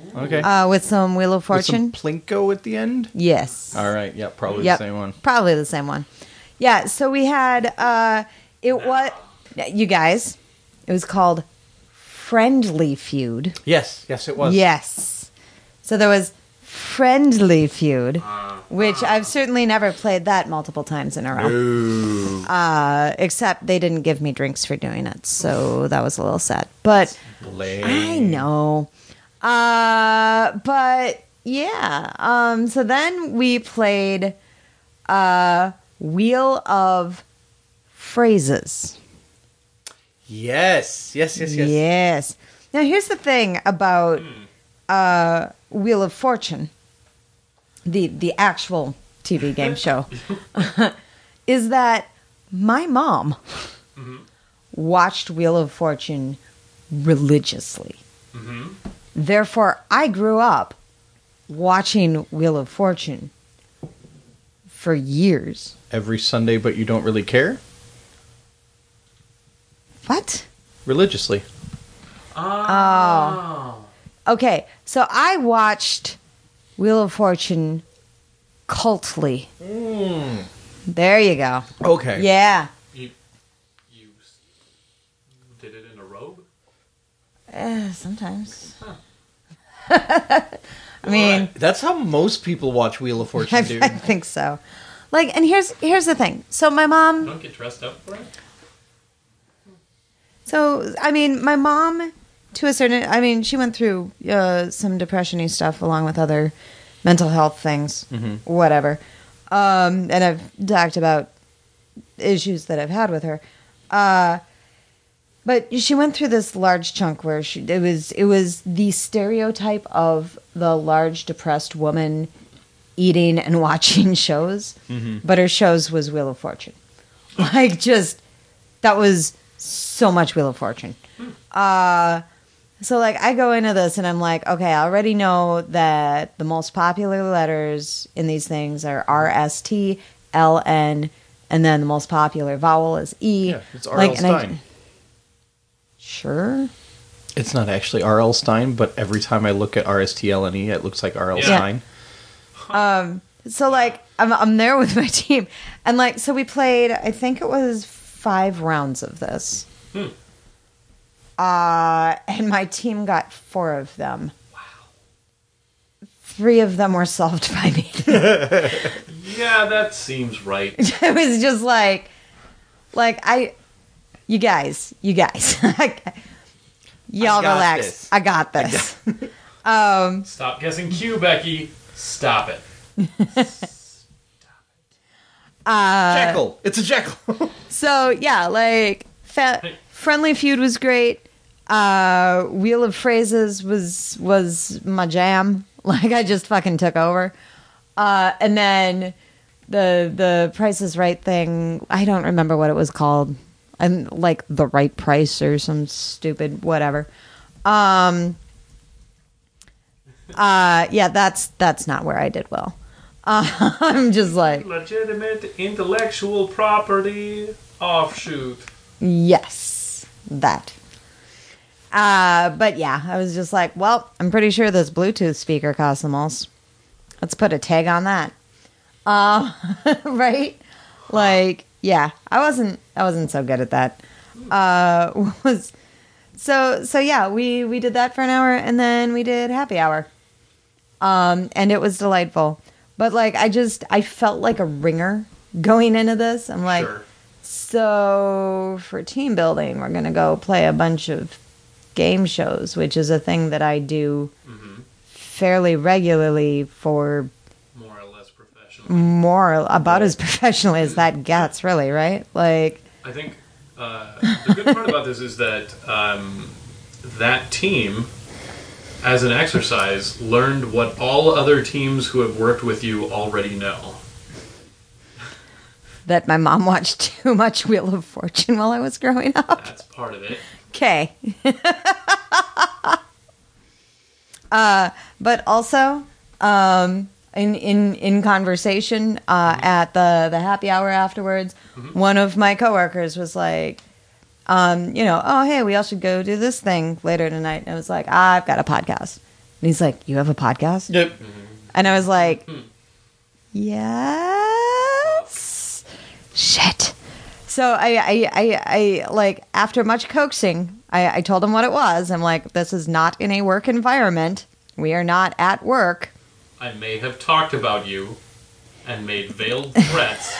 Speaker 1: Okay.
Speaker 2: uh, with some Wheel of
Speaker 1: With some
Speaker 2: Fortune.
Speaker 1: plinko at the end.
Speaker 2: Yes.
Speaker 1: All right. Yeah, probably
Speaker 2: Yep.
Speaker 1: the same one.
Speaker 2: Probably the same one. Yeah, so we had uh it was you guys, it was called Friendly Feud.
Speaker 1: Yes. Yes, it was.
Speaker 2: Yes. So there was Friendly Feud, which I've certainly never played that multiple times in a row.
Speaker 1: Ooh.
Speaker 2: Uh except they didn't give me drinks for doing it, so that was a little sad. But
Speaker 1: Lame.
Speaker 2: I know. Uh but yeah. Um so then we played uh Wheel of Phrases.
Speaker 1: Yes. Yes. Yes. Yes.
Speaker 2: Yes. Now here's the thing about uh Wheel of Fortune, the the actual T V game show, is that my mom watched Wheel of Fortune religiously. Therefore, I grew up watching Wheel of Fortune for years.
Speaker 1: Every Sunday, but you don't really care?
Speaker 2: What?
Speaker 1: Religiously.
Speaker 3: Oh.
Speaker 2: Okay, so I watched Wheel of Fortune cultly. There you go.
Speaker 1: Okay.
Speaker 2: Yeah.
Speaker 3: You, you s- did it in a robe?
Speaker 2: Eh, sometimes. I mean,
Speaker 1: That's how most people watch Wheel of
Speaker 2: I,
Speaker 1: Fortune, dude.
Speaker 2: I think so. Like, and here's here's the thing. So my mom.
Speaker 3: Don't get dressed up for it?
Speaker 2: So I mean, my mom, to a certain, I mean, she went through uh, some depression-y stuff along with other mental health things, whatever. Um, and I've talked about issues that I've had with her. Uh, but she went through this large chunk where she it was it was the stereotype of the large depressed woman eating and watching shows, but her shows was Wheel of Fortune. Like, just that was so much Wheel of Fortune. Uh, so like I go into this and I'm like, okay, I already know that the most popular letters in these things are R, S, T, L, N, and then the most popular vowel is E.
Speaker 1: Yeah, it's R L
Speaker 2: and I-
Speaker 1: Stein.
Speaker 2: Sure.
Speaker 1: It's not actually R L Stein, but every time I look at R S T L N E, it looks like R L
Speaker 3: Yeah.
Speaker 1: Stein.
Speaker 2: So like I'm I'm there with my team, and like so we played. I think it was five rounds of this.
Speaker 3: Hmm.
Speaker 2: Uh, and my team got four of them. Wow. Three of them were solved by me.
Speaker 3: Yeah, that seems right.
Speaker 2: It was just like, like I, you guys, you guys, y'all
Speaker 1: I got
Speaker 2: relax.
Speaker 1: this.
Speaker 2: I got this.
Speaker 3: Stop guessing Q, Becky. Stop it.
Speaker 1: Jekyll. It's a Jekyll.
Speaker 2: So yeah, like fa- Friendly Feud was great. Uh, Wheel of Phrases was was my jam. Like I just fucking took over. Uh, and then the the Price is Right thing. I don't remember what it was called. I'm like The Right Price or some stupid whatever. Um. Uh, yeah, that's that's not where I did well. Uh, I'm just like,
Speaker 3: Legitimate intellectual property offshoot.
Speaker 2: yes, that. Uh, but yeah, I was just like, well, I'm pretty sure this Bluetooth speaker costs the most. Let's put a tag on that. Uh, right? Like, yeah, I wasn't, I wasn't so good at that. Uh, was so, so yeah, we, we did that for an hour and then we did happy hour. Um, and it was delightful. But like, I just, I felt like a ringer going into this. I'm like,
Speaker 3: Sure.
Speaker 2: so for team building, we're going to go play a bunch of game shows, which is a thing that I do fairly regularly for
Speaker 3: More or less professional.
Speaker 2: more, about as professionally as that gets, really, right? Like,
Speaker 3: I think uh, the good part about this is that um, that team, as an exercise, learned what all other teams who have worked with you already know.
Speaker 2: that my mom watched too much Wheel of Fortune while I was growing up.
Speaker 3: That's part of it.
Speaker 2: Okay. uh, but also, um, in, in, in conversation uh, at the, the happy hour afterwards, one of my coworkers was like, um, you know, oh, hey, we all should go do this thing later tonight. And I was like, ah, I've got a podcast. he's like, "You have a podcast?"
Speaker 1: Yep.
Speaker 2: And I was like, "Yes." Shit. So I, I, I, I like after much coaxing, I, I told him what it was. I'm like, "This is not in a work environment. We are not at work."
Speaker 3: I may have talked about you and made veiled threats.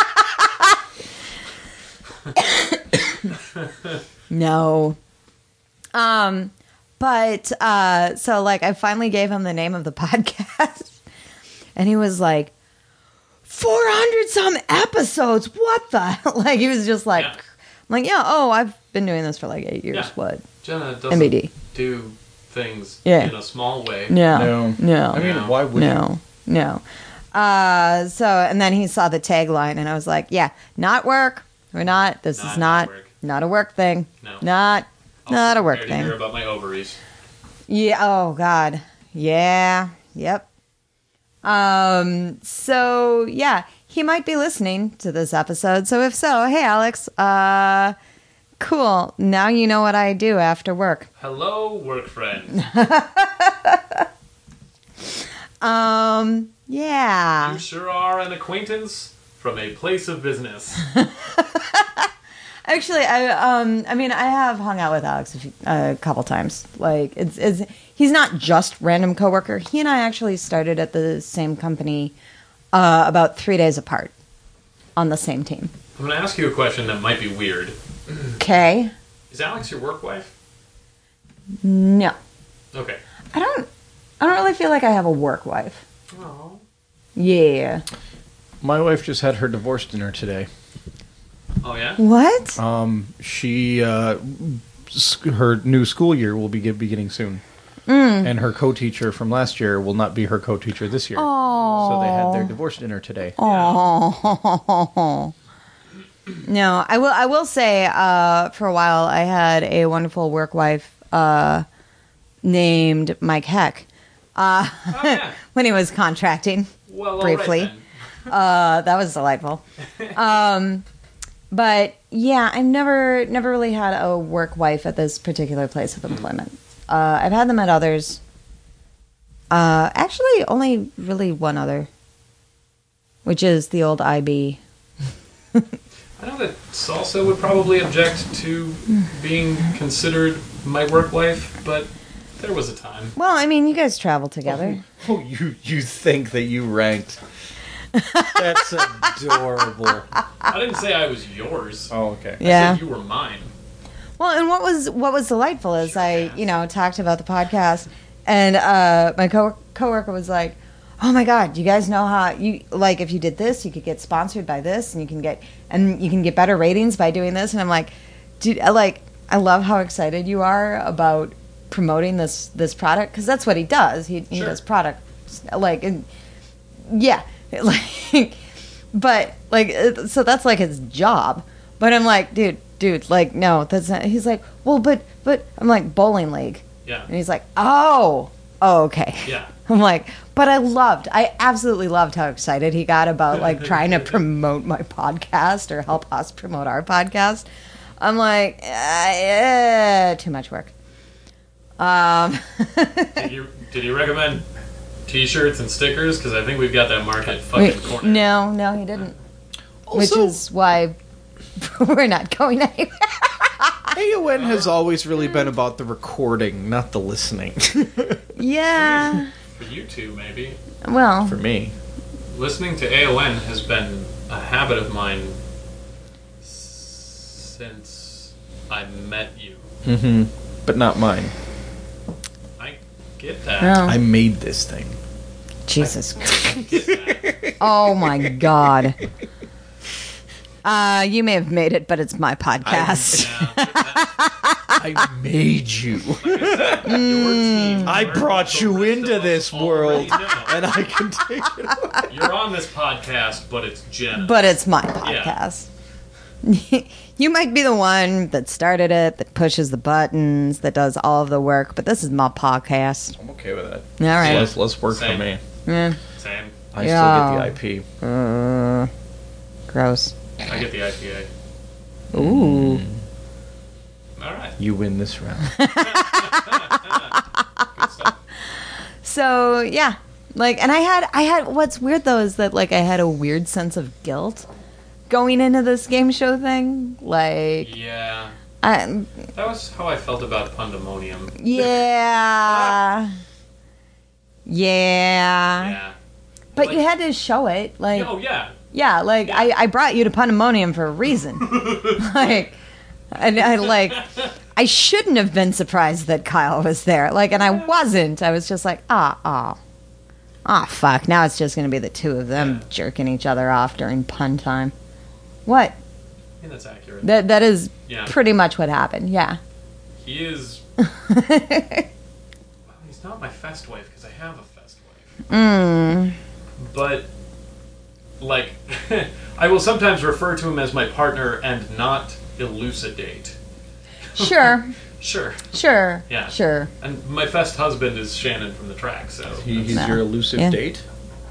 Speaker 2: No. Um, but uh, so like I finally gave him the name of the podcast, and he was like, four hundred some episodes. What the? Like he was just like,
Speaker 3: Yeah.
Speaker 2: I'm like, yeah. Oh, I've been doing this for like eight years.
Speaker 3: Yeah.
Speaker 2: What?
Speaker 3: Jenna doesn't
Speaker 2: M B D.
Speaker 3: do things
Speaker 2: Yeah.
Speaker 3: in a small way.
Speaker 2: No.
Speaker 1: No.
Speaker 2: No.
Speaker 1: I mean,
Speaker 3: No.
Speaker 1: why would you?
Speaker 2: No. No. Uh, so and then he saw the tagline, and I was like, yeah, not work. We're not. This
Speaker 3: Not
Speaker 2: is not
Speaker 3: work.
Speaker 2: not a work thing.
Speaker 3: No.
Speaker 2: Not
Speaker 3: Also
Speaker 2: not a work
Speaker 3: prepared to
Speaker 2: thing.
Speaker 3: hear about my ovaries.
Speaker 2: Yeah. Oh God. Yeah. Yep. Um. So yeah, he might be listening to this episode. So if so, hey Alex. Uh, cool. Now you know what I do after work.
Speaker 3: Hello, work friend.
Speaker 2: Um. Yeah.
Speaker 3: You sure are an acquaintance from a place of business.
Speaker 2: Actually, I um. I mean, I have hung out with Alex a, few, a couple times. Like it's it's he's not just random coworker. He and I actually started at the same company, uh, about three days apart, on the same team.
Speaker 3: I'm going to ask you a question that might be weird.
Speaker 2: Okay.
Speaker 3: Is Alex your work wife?
Speaker 2: No,
Speaker 3: Okay.
Speaker 2: I don't. I don't really feel like I have a work wife.
Speaker 3: Oh.
Speaker 2: Yeah.
Speaker 1: My wife just had her divorce dinner today.
Speaker 3: Oh, yeah?
Speaker 2: What?
Speaker 1: Um, she uh, s- her new school year will be beginning soon, and her co-teacher from last year will not be her co-teacher this year.
Speaker 2: Oh.
Speaker 1: So they had their divorce dinner today.
Speaker 2: Oh. No, I will. I will say, uh, for a while, I had a wonderful work wife uh, named Mike Heck. Uh,
Speaker 3: Oh, yeah.
Speaker 2: when he was contracting,
Speaker 3: Well, all
Speaker 2: briefly.
Speaker 3: right then.
Speaker 2: uh, that was delightful. Um, but yeah, I never, never really had a work wife at this particular place of employment. Uh, I've had them at others. Uh, actually, only really one other, which is the old I B.
Speaker 3: I know that Salsa would probably object to being considered my work wife, but there was a time.
Speaker 2: Well, I mean, you guys travel together.
Speaker 1: Oh, you you think that you ranked? That's adorable.
Speaker 3: I didn't say I was yours.
Speaker 1: Oh, okay.
Speaker 3: I
Speaker 2: Yeah.
Speaker 3: said you were mine.
Speaker 2: Well, and what was what was delightful is I, you know, talked about the podcast, and uh, my co coworker was like, "Oh my God, you guys know how you like if you did this, you could get sponsored by this, and you can get and you can get better ratings by doing this." And I'm like, "Dude, I like I love how excited you are about promoting this this product because that's what he does. He he
Speaker 3: Sure.
Speaker 2: does product like and yeah, like but like uh, so that's like his job. But I'm like, dude, dude, like no, that's not. He's like, well, but but I'm like bowling league,
Speaker 3: Yeah.
Speaker 2: and he's like, oh, oh, okay.
Speaker 3: Yeah.
Speaker 2: I'm like, but I loved, I absolutely loved how excited he got about like trying to promote my podcast or help us promote our podcast. I'm like, uh, yeah, too much work. Um,
Speaker 3: Did you did you recommend T-shirts and stickers? Because I think we've got that market fucking
Speaker 2: wait,
Speaker 3: cornered.
Speaker 2: no, no, he didn't. Which
Speaker 1: Also-
Speaker 2: is why we're not going anywhere.
Speaker 1: A O N has always really been about the recording, not the listening.
Speaker 2: Yeah.
Speaker 3: For you two, maybe.
Speaker 2: Well,
Speaker 1: For me.
Speaker 3: Listening to A O N has been a habit of mine since I met you.
Speaker 1: Mm-hmm. But not mine.
Speaker 3: I get that.
Speaker 2: no.
Speaker 1: I made this thing.
Speaker 2: Jesus.
Speaker 3: I get that.
Speaker 2: Oh my God. Uh, you may have made it, but it's my podcast.
Speaker 3: Yeah, but that-
Speaker 1: I made you.
Speaker 3: like I said, your team
Speaker 1: I
Speaker 3: learned
Speaker 1: brought
Speaker 3: what
Speaker 1: you
Speaker 3: the rest
Speaker 1: into
Speaker 3: of
Speaker 1: this
Speaker 3: us
Speaker 1: world,
Speaker 3: already know.
Speaker 1: and I can take it away.
Speaker 3: You're on this podcast, but it's Jenna.
Speaker 2: But it's my podcast. You might be the one that started it, that pushes the buttons, that does all of the work, but this is my podcast.
Speaker 1: I'm okay with that.
Speaker 2: All right.
Speaker 1: So let's, let's work
Speaker 3: Same.
Speaker 1: for me.
Speaker 2: Eh,
Speaker 3: Same.
Speaker 1: I
Speaker 2: Yeah.
Speaker 1: still get the I P.
Speaker 2: uh, gross.
Speaker 3: I get the I P A.
Speaker 2: Ooh.
Speaker 3: All right.
Speaker 1: You win this round.
Speaker 3: Good stuff.
Speaker 2: So yeah, like, and I had, I had. What's weird though is that like I had a weird sense of guilt going into this game show thing. Like,
Speaker 3: Yeah.
Speaker 2: I,
Speaker 3: That was how I felt about Pandemonium.
Speaker 2: yeah, yeah.
Speaker 3: Yeah.
Speaker 2: But
Speaker 3: Like-
Speaker 2: you had to show it, like,
Speaker 3: Oh, yeah.
Speaker 2: yeah, like I, I brought you to Pandemonium for a reason. Like, and I like, I shouldn't have been surprised that Kyle was there. Like, and I wasn't. I was just like, ah, ah, ah, fuck. Now it's just gonna be the two of them
Speaker 3: Yeah.
Speaker 2: jerking each other off during pun time. What?
Speaker 3: I think that's accurate.
Speaker 2: That that is
Speaker 3: Yeah.
Speaker 2: pretty much what happened. Yeah.
Speaker 3: He is... Well, he's not my fest wife, because I have a fest wife.
Speaker 2: Mm.
Speaker 3: But, like, I will sometimes refer to him as my partner and not elucidate.
Speaker 2: Sure.
Speaker 3: Sure.
Speaker 2: Sure.
Speaker 3: Yeah.
Speaker 2: Sure.
Speaker 3: And my fest husband is Shannon from the track, so...
Speaker 1: He, he's
Speaker 2: No.
Speaker 1: your elusive
Speaker 2: Yeah.
Speaker 1: date.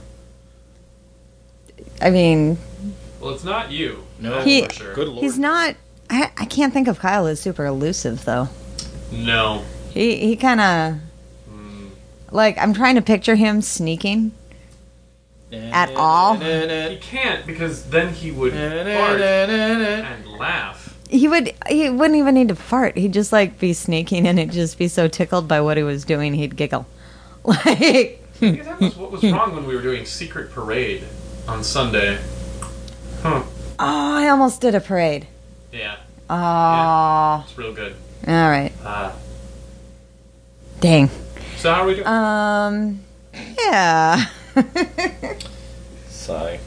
Speaker 2: I mean,
Speaker 3: Well, it's not you.
Speaker 1: No.
Speaker 3: that's
Speaker 2: He-
Speaker 3: for sure.
Speaker 1: Good lord.
Speaker 2: he's not. I, I can't think of Kyle as super elusive though.
Speaker 3: No.
Speaker 2: He he kind of
Speaker 3: Mm.
Speaker 2: like I'm trying to picture him sneaking. At all?
Speaker 3: He can't, because then he would fart and laugh.
Speaker 2: He would. He wouldn't even need to fart. He'd just like be sneaking, and he'd just be so tickled by what he was doing, he'd giggle. Like,
Speaker 3: Because that was what was wrong when we were doing Secret Parade on Sunday. Huh.
Speaker 2: oh, I almost did a parade.
Speaker 3: Yeah.
Speaker 2: Oh,
Speaker 3: It's real good.
Speaker 2: all right.
Speaker 3: Uh,
Speaker 2: Dang.
Speaker 3: so how are we doing?
Speaker 2: Um, yeah.
Speaker 1: Sigh.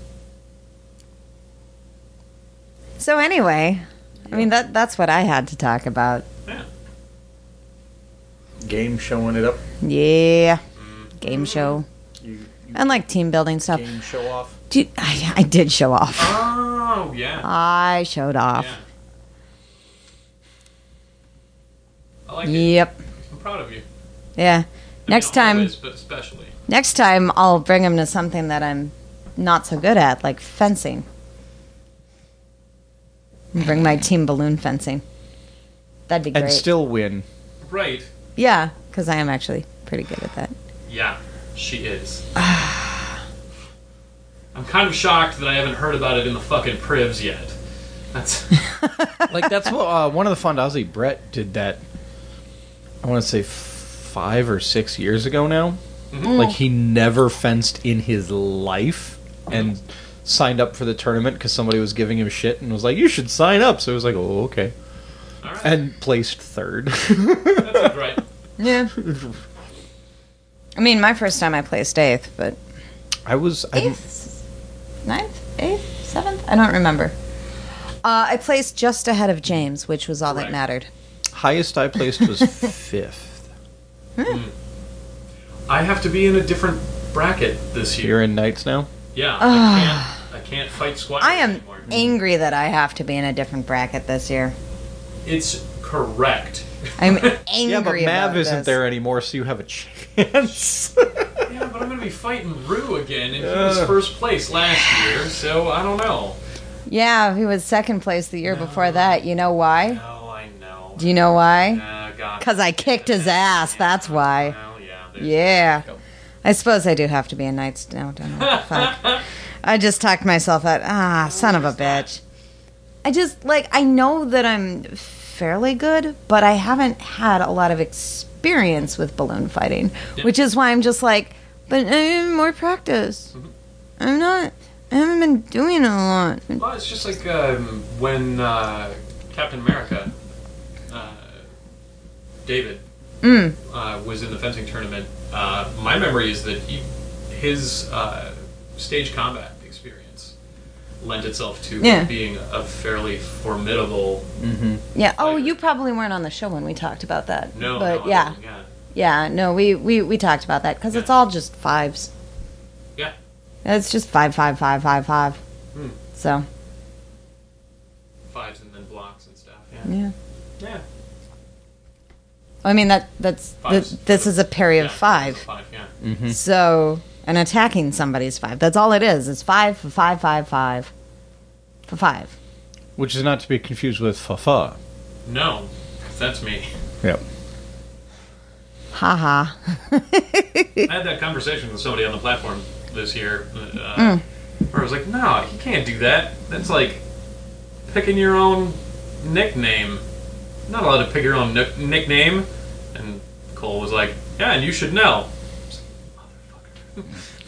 Speaker 2: So anyway, I mean that that's what I had to talk about.
Speaker 3: yeah.
Speaker 1: Game showing it up.
Speaker 2: Yeah, game show
Speaker 1: You, you
Speaker 2: and like team building stuff.
Speaker 1: game show off.
Speaker 2: Dude, I, I did show off.
Speaker 3: Oh, yeah.
Speaker 2: I showed off.
Speaker 3: Yeah. I like it.
Speaker 2: Yep.
Speaker 3: I'm proud of you.
Speaker 2: Yeah.
Speaker 3: I
Speaker 2: Next
Speaker 3: mean,
Speaker 2: time,
Speaker 3: always, but especially.
Speaker 2: next time I'll bring him to something that I'm not so good at, like fencing. Bring my team balloon fencing. That'd be great.
Speaker 1: And still win.
Speaker 3: Right.
Speaker 2: Yeah, because I am actually pretty good at that.
Speaker 3: Yeah, she is. I'm kind of shocked that I haven't heard about it in the fucking Privs yet. That's
Speaker 1: Like that's what uh, one of the Fondazzi Brett did that. I want to say f- five or six years ago now. Like he never fenced in his life, and signed up for the tournament because somebody was giving him shit and was like, "You should sign up." So he was like, "Oh, okay,"
Speaker 3: all right.
Speaker 1: and placed third.
Speaker 3: That sounds right.
Speaker 2: Yeah. I mean, my first time I placed eighth, but
Speaker 1: I was I,
Speaker 2: eighth, ninth, eighth, seventh. I don't remember. Uh, I placed just ahead of James, which was all that
Speaker 3: Right.
Speaker 2: mattered.
Speaker 1: highest I placed was fifth.
Speaker 3: I have to be in a different bracket this year.
Speaker 1: You're in Knights now.
Speaker 3: Yeah, I can't. I can't fight squires
Speaker 2: I am
Speaker 3: anymore.
Speaker 2: angry that I have to be in a different bracket this year.
Speaker 3: It's correct.
Speaker 2: I'm angry
Speaker 1: Yeah, but Mav
Speaker 2: about
Speaker 1: isn't
Speaker 2: this.
Speaker 1: there anymore, so you have a chance.
Speaker 3: Yeah, but I'm going to be fighting Rue again, and he was
Speaker 1: Ugh.
Speaker 3: first place last year, so I don't know.
Speaker 2: Yeah, he was second place the year before that. You know why?
Speaker 3: No, I know.
Speaker 2: Do you know why?
Speaker 3: Uh, God.
Speaker 2: Because I kicked his ass, that's why.
Speaker 3: Well, yeah. there's-
Speaker 2: Yeah. I suppose I do have to be a Knights now, don't I? Fuck. I just talked myself out. Ah, son of a bitch. I just, like, I know that I'm fairly good, but I haven't had a lot of experience with balloon fighting,
Speaker 3: Yeah.
Speaker 2: which is why I'm just like, but I have more practice. I'm not, I haven't been doing it a lot.
Speaker 3: Well, it's just like um, when uh, Captain America, uh, David,
Speaker 2: Mm.
Speaker 3: uh, was in the fencing tournament. Uh, my memory is that he, his uh, stage combat experience lent itself to
Speaker 2: Yeah.
Speaker 3: being a fairly formidable.
Speaker 2: Yeah. Oh,
Speaker 3: Fighter.
Speaker 2: you probably weren't on the show when we talked about that.
Speaker 3: No,
Speaker 2: but
Speaker 3: no, I
Speaker 2: yeah,
Speaker 3: wasn't, yeah,
Speaker 2: yeah. No, we we we talked about that because it's
Speaker 3: Yeah.
Speaker 2: all just fives.
Speaker 3: yeah.
Speaker 2: It's just five, five, five, five, five.
Speaker 3: Hmm.
Speaker 2: So
Speaker 3: Fives and then blocks and stuff. Yeah,
Speaker 2: yeah.
Speaker 3: yeah.
Speaker 2: I mean that that's
Speaker 3: Fives.
Speaker 2: th- this is a parry of
Speaker 3: Yeah,
Speaker 2: five.
Speaker 3: it's a five. Yeah.
Speaker 1: Mm-hmm.
Speaker 2: So and attacking somebody's five. That's all it is. It's five for five, five, five for five.
Speaker 1: Which is not to be confused with fa-fa.
Speaker 3: No, that's me.
Speaker 1: Yep.
Speaker 2: Haha.
Speaker 3: I had that conversation with somebody on the platform this year, uh, where I was like, no, you can't do that. That's like picking your own nickname. You're not allowed to pick your own nick- nickname. And Cole was like, yeah, and you should know. Motherfucker.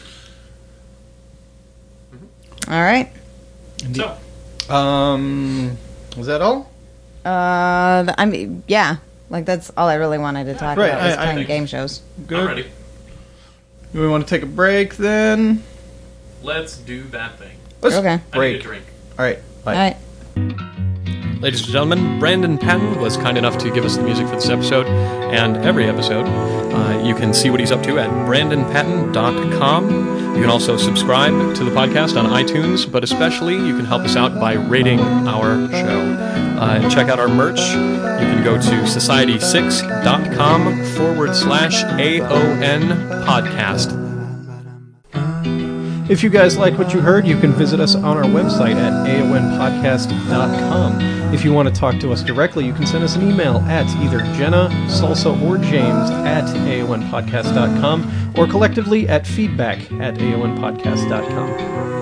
Speaker 2: All right.
Speaker 3: So,
Speaker 1: Um, was that all?
Speaker 2: Uh, th- I mean, yeah. Like, that's all I really wanted to talk
Speaker 1: Right,
Speaker 2: about was
Speaker 1: I- I
Speaker 2: playing
Speaker 3: think-
Speaker 2: game shows.
Speaker 1: Good.
Speaker 3: I'm ready.
Speaker 1: Do we want to take a break then?
Speaker 3: Let's do that thing.
Speaker 1: Let's
Speaker 2: Okay.
Speaker 3: I need a
Speaker 1: break.
Speaker 3: drink.
Speaker 1: All right. Bye.
Speaker 2: All right.
Speaker 3: Ladies and gentlemen, Brandon Patton was kind enough to give us the music for this episode and every episode. Uh, you can see what he's up to at brandon patton dot com. You can also subscribe to the podcast on iTunes, but especially you can help us out by rating our show. Uh, check out our merch. You can go to society six dot com forward slash A O N podcast.
Speaker 1: If you guys like what you heard, you can visit us on our website at A O N podcast dot com. If you want to talk to us directly, you can send us an email at either Jenna, Salsa, or James at A O N podcast dot com, or collectively at feedback at A O N podcast dot com.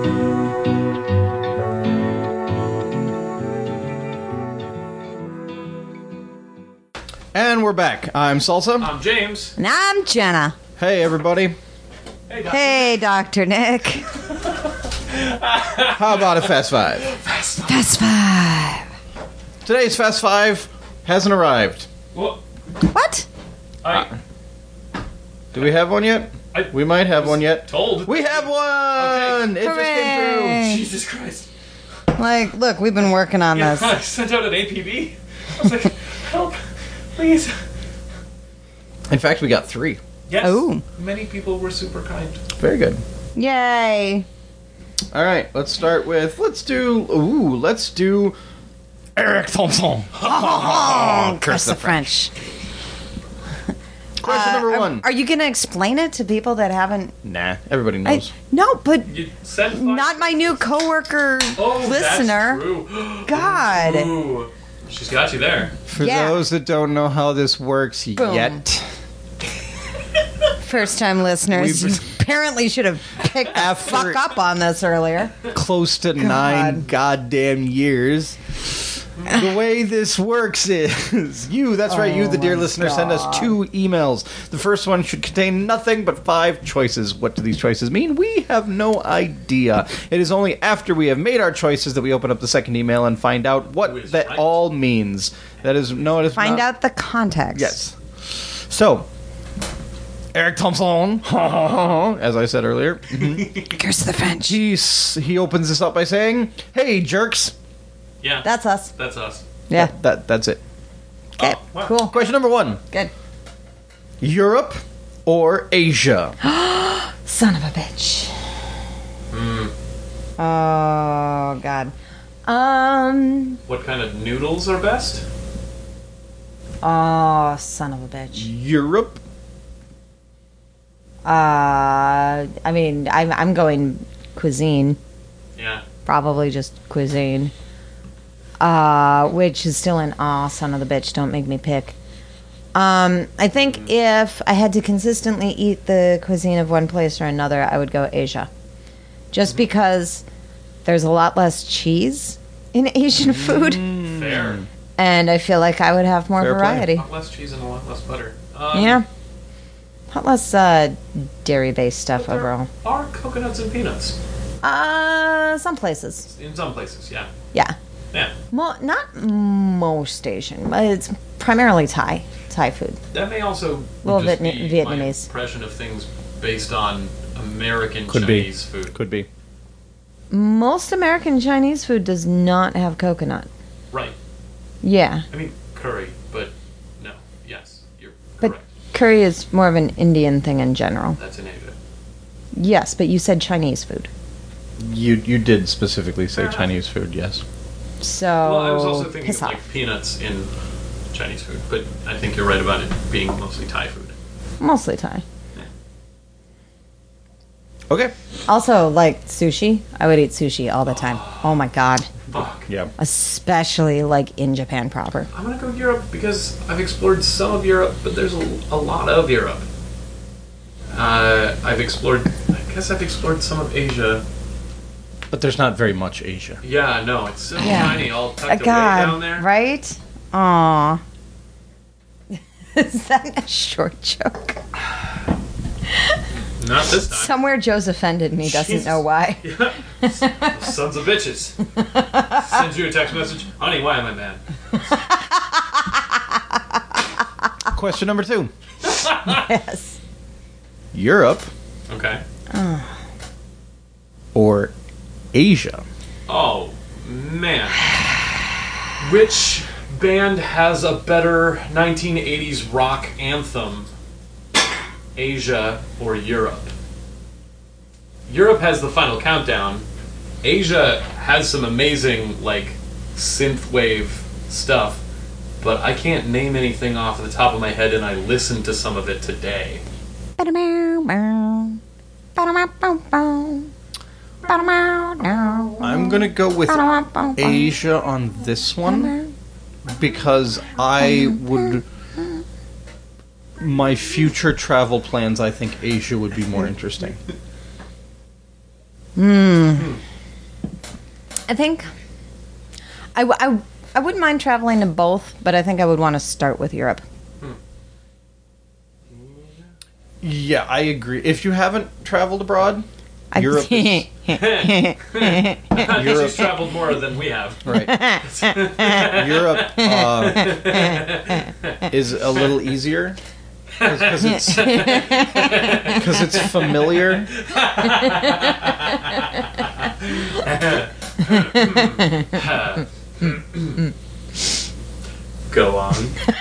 Speaker 1: And we're back. I'm Salsa.
Speaker 3: I'm James.
Speaker 2: And I'm Jenna.
Speaker 1: Hey, everybody.
Speaker 3: Hey, Doctor.
Speaker 2: Hey, Doctor Nick.
Speaker 1: How about a Fast Five?
Speaker 2: Fast Five.
Speaker 1: Today's Fast Five hasn't arrived.
Speaker 3: Well,
Speaker 2: What?
Speaker 3: I,
Speaker 1: Do we have one yet?
Speaker 3: I
Speaker 1: We might have one yet.
Speaker 3: told.
Speaker 1: We have one! It just came through.
Speaker 2: Hooray.
Speaker 3: Jesus Christ.
Speaker 2: Like, look, we've been working on
Speaker 3: Yeah,
Speaker 2: this.
Speaker 3: I sent out an A P B. I was like, help, please.
Speaker 1: In fact, we got three.
Speaker 3: Yes.
Speaker 2: Ooh.
Speaker 3: Many people were super kind.
Speaker 1: Very good.
Speaker 2: Yay.
Speaker 1: All right, let's start with, let's do, ooh, let's do Eric Thompson.
Speaker 2: Oh, curse the French.
Speaker 1: Question number
Speaker 2: Uh,
Speaker 1: one.
Speaker 2: Are, are you going to explain it to people that haven't?
Speaker 1: Nah, everybody
Speaker 2: I,
Speaker 1: knows.
Speaker 2: no, but
Speaker 3: You sent five-
Speaker 2: not my new coworker
Speaker 3: oh,
Speaker 2: listener.
Speaker 3: That's true.
Speaker 2: God.
Speaker 3: Ooh. She's got you there.
Speaker 1: For
Speaker 2: yeah.
Speaker 1: those that don't know how this works
Speaker 2: Boom.
Speaker 1: yet,
Speaker 2: First time listeners,
Speaker 1: We've-
Speaker 2: you apparently should have picked the
Speaker 1: After-
Speaker 2: fuck up on this earlier.
Speaker 1: close to nine goddamn years. The way this works is you, that's right, you, the dear
Speaker 2: my
Speaker 1: listener, send us two emails. The first one should contain nothing but five choices. What do these choices mean? We have no idea. It is only after we have made our choices that we open up the second email and find out
Speaker 3: Who
Speaker 1: what
Speaker 3: is
Speaker 1: that
Speaker 3: right?
Speaker 1: all means. That is, no, it is
Speaker 2: Find
Speaker 1: not.
Speaker 2: out the context.
Speaker 1: Yes. So, Eric Thompson, as I said earlier,
Speaker 2: Curse the French.
Speaker 1: he, s- he opens this up by saying, "Hey, jerks."
Speaker 3: Yeah.
Speaker 2: That's us.
Speaker 3: That's us.
Speaker 2: Yeah.
Speaker 1: That, that That's it.
Speaker 2: Okay.
Speaker 3: Oh, wow.
Speaker 2: Cool.
Speaker 1: Question number one.
Speaker 2: Good.
Speaker 1: Europe or Asia?
Speaker 2: Son of a bitch. Oh God. Um.
Speaker 3: What kind of noodles are best?
Speaker 2: Oh, son of a bitch.
Speaker 1: Europe?
Speaker 2: Uh. I mean, I'm I'm going cuisine.
Speaker 3: Yeah.
Speaker 2: Probably just cuisine. Uh, which is still an aw, son of the bitch. Don't make me pick. Um, I think if I had to consistently eat the cuisine of one place or another, I would go Asia. Just because there's a lot less cheese in Asian food,
Speaker 3: Fair.
Speaker 2: and I feel like I would have more
Speaker 1: Fair play.
Speaker 2: variety.
Speaker 3: A lot less cheese and a lot less butter. Um,
Speaker 2: Yeah. A lot less uh, dairy-based stuff
Speaker 3: but there
Speaker 2: overall.
Speaker 3: are coconuts and peanuts
Speaker 2: Uh, some places.
Speaker 3: in some places. Yeah.
Speaker 2: Yeah.
Speaker 3: Yeah.
Speaker 2: Mo- not most Asian, but it's primarily Thai. Thai food.
Speaker 3: That may also
Speaker 2: Little
Speaker 3: just
Speaker 2: Vietna-
Speaker 3: be my
Speaker 2: Vietnamese.
Speaker 3: impression of things based on American
Speaker 1: Could be.
Speaker 3: Chinese food.
Speaker 1: Could be.
Speaker 2: Most American Chinese food does not have coconut.
Speaker 3: Right.
Speaker 2: Yeah.
Speaker 3: I mean curry, but no. Yes, you're
Speaker 2: But
Speaker 3: correct.
Speaker 2: curry is more of an Indian thing in general.
Speaker 3: That's in Asia.
Speaker 2: Yes, but you said Chinese food.
Speaker 1: You you did specifically say
Speaker 3: Fair enough.
Speaker 1: Chinese food, yes.
Speaker 2: So
Speaker 3: Well, I was also thinking
Speaker 2: piss
Speaker 3: of
Speaker 2: off.
Speaker 3: like peanuts in Chinese food, but I think you're right about it being mostly Thai food.
Speaker 2: Mostly Thai.
Speaker 1: Okay.
Speaker 2: Also, like sushi. I would eat sushi all the time. Oh my god.
Speaker 3: Fuck.
Speaker 1: Yeah.
Speaker 2: especially like in Japan proper.
Speaker 3: I'm gonna go Europe because I've explored some of Europe, but there's a, a lot of Europe. Uh, I've explored. I guess I've explored some of Asia.
Speaker 1: But there's not very much Asia.
Speaker 3: Yeah, no, it's so
Speaker 2: Yeah.
Speaker 3: tiny, all
Speaker 2: Uh,
Speaker 3: tucked away
Speaker 2: God,
Speaker 3: down there.
Speaker 2: right? Aw. Is that a short joke?
Speaker 3: Not this time.
Speaker 2: Somewhere Joe's offended me, doesn't
Speaker 3: Jesus.
Speaker 2: know why.
Speaker 3: Yeah. Sons of bitches. Sends you a text message. Honey, why am I mad?
Speaker 1: Question number two.
Speaker 2: Yes.
Speaker 1: Europe
Speaker 3: Okay.
Speaker 1: or Asia?
Speaker 3: Oh, man. Which band has a better nineteen eighties rock anthem? Asia or Europe? Europe has the final countdown. Asia has some amazing, like, synthwave stuff, but I can't name anything off the top of my head, and I listened to some of it today.
Speaker 1: I'm gonna go with Asia on this one because I would. My future travel plans, I think Asia would be more interesting.
Speaker 2: I think I, w- I, w- I wouldn't mind traveling to both, but I think I would want to start with Europe.
Speaker 1: Yeah, I agree. If you haven't traveled abroad,
Speaker 2: I-
Speaker 1: Europe is,
Speaker 3: I think
Speaker 1: Europe-
Speaker 3: she's traveled more than we have.
Speaker 1: right. Europe uh, is a little easier because it's because it's familiar.
Speaker 3: Go on.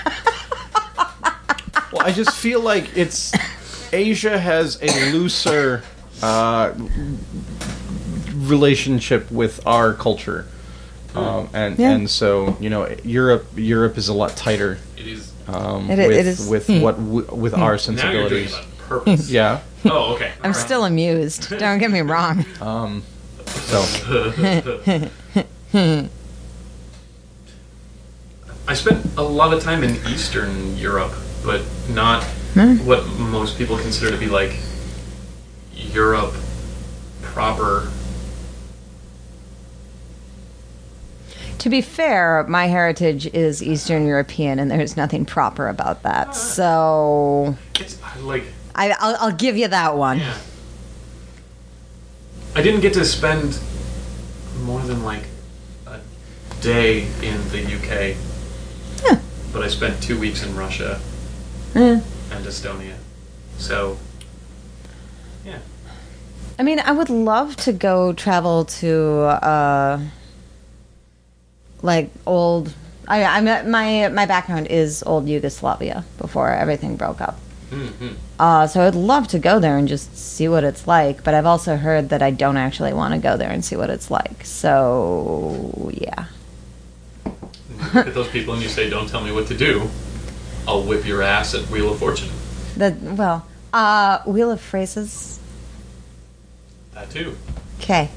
Speaker 1: Well, I just feel like it's Asia has a looser uh, relationship with our culture, um, and
Speaker 2: Yeah.
Speaker 1: and so you know Europe Europe is a lot tighter
Speaker 3: It is.
Speaker 1: um,
Speaker 2: It i-
Speaker 1: with
Speaker 2: it is-
Speaker 1: with
Speaker 2: hmm.
Speaker 1: what w- with our
Speaker 3: Now you're doing
Speaker 1: sensibilities.
Speaker 3: it on purpose.
Speaker 1: Yeah.
Speaker 3: Oh, okay.
Speaker 2: I'm still amused. Don't get me wrong.
Speaker 1: Um, so
Speaker 3: I spent a lot of time in Eastern Europe, but not what most people consider to be like Europe proper.
Speaker 2: To be fair, my heritage is Eastern European, and there's nothing proper about that. So
Speaker 3: It's I like
Speaker 2: I, I'll, I'll give you that one.
Speaker 3: yeah. I didn't get to spend more than like a day in the U K,
Speaker 2: Huh.
Speaker 3: but I spent two weeks in Russia
Speaker 2: Eh.
Speaker 3: and Estonia. So yeah.
Speaker 2: I mean, I would love to go travel to uh, like old. I, I'm my my background is old Yugoslavia before everything broke up.
Speaker 3: Mm-hmm.
Speaker 2: Uh, so I'd love to go there and just see what it's like. But I've also heard that I don't actually want to go there and see what it's like. So yeah.
Speaker 3: You look at those people and you say, "Don't tell me what to do. I'll whip your ass at Wheel of Fortune."
Speaker 2: That well, uh, Wheel of Phrases.
Speaker 3: That too.
Speaker 2: Okay.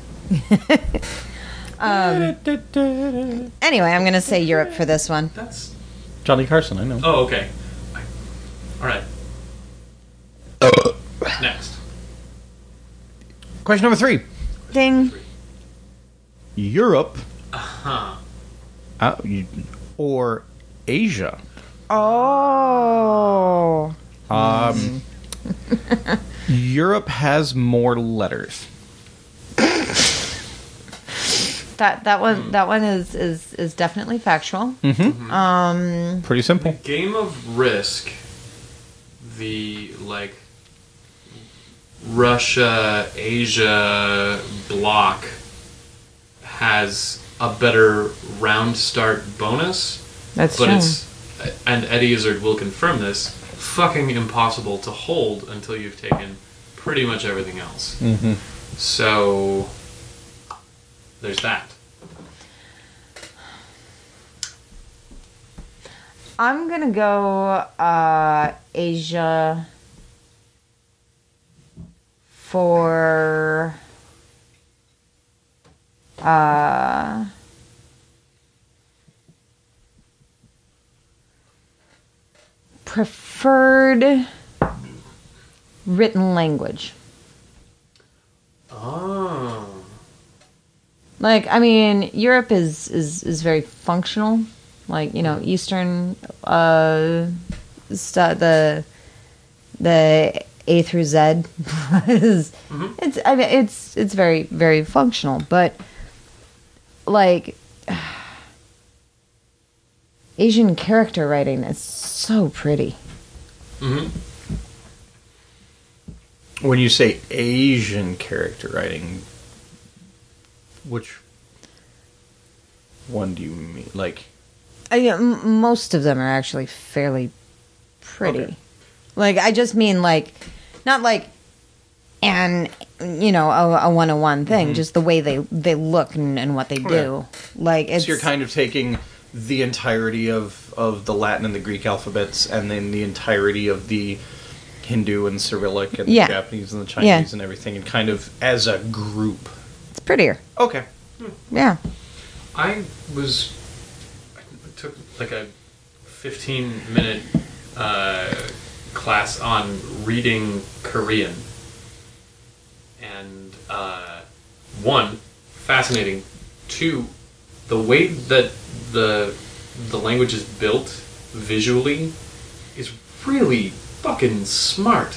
Speaker 2: um, anyway, I'm gonna say Europe for this one.
Speaker 3: That's
Speaker 1: Johnny Carson, I know.
Speaker 3: oh okay. I- All right. Next.
Speaker 1: Question number three:
Speaker 2: Ding.
Speaker 1: Europe
Speaker 3: Huh.
Speaker 1: uh, you- or Asia?
Speaker 2: Oh.
Speaker 1: Um, Europe has more letters.
Speaker 2: That that one that one is is is definitely factual.
Speaker 1: Mm-hmm.
Speaker 2: Um.
Speaker 1: Pretty simple.
Speaker 3: Game of Risk, the like Russia Asia block has a better round start bonus,
Speaker 2: That's
Speaker 3: but
Speaker 2: true.
Speaker 3: it's and Eddie Izzard will confirm this, fucking impossible to hold until you've taken pretty much everything else.
Speaker 1: Mm-hmm.
Speaker 3: So there's that.
Speaker 2: I'm gonna go uh, Asia for uh, preferred written language.
Speaker 3: Oh.
Speaker 2: Like, I mean, Europe is, is, is very functional. Like, you know, Eastern, uh, stu- the the A through Z is
Speaker 3: Mm-hmm.
Speaker 2: it's I mean it's it's very very functional, but like Asian character writing is so pretty.
Speaker 3: Mm-hmm.
Speaker 1: When you say Asian character writing, which one do you mean? Like,
Speaker 2: I, m- most of them are actually fairly pretty.
Speaker 1: Okay.
Speaker 2: Like, I just mean like, not like, and you know, a, a one-on-one thing. Just the way they they look and, and what they do. Like, it's
Speaker 1: so you're kind of taking the entirety of, of the Latin and the Greek alphabets, and then the entirety of the Hindu and Cyrillic and
Speaker 2: Yeah.
Speaker 1: the Japanese and the Chinese
Speaker 2: Yeah.
Speaker 1: and everything, and kind of as a group.
Speaker 2: it's prettier.
Speaker 1: Okay.
Speaker 2: Yeah.
Speaker 3: I was I took like a fifteen minute uh, class on reading Korean, and uh, one, fascinating. Two, the way that the the language is built visually is really fucking smart.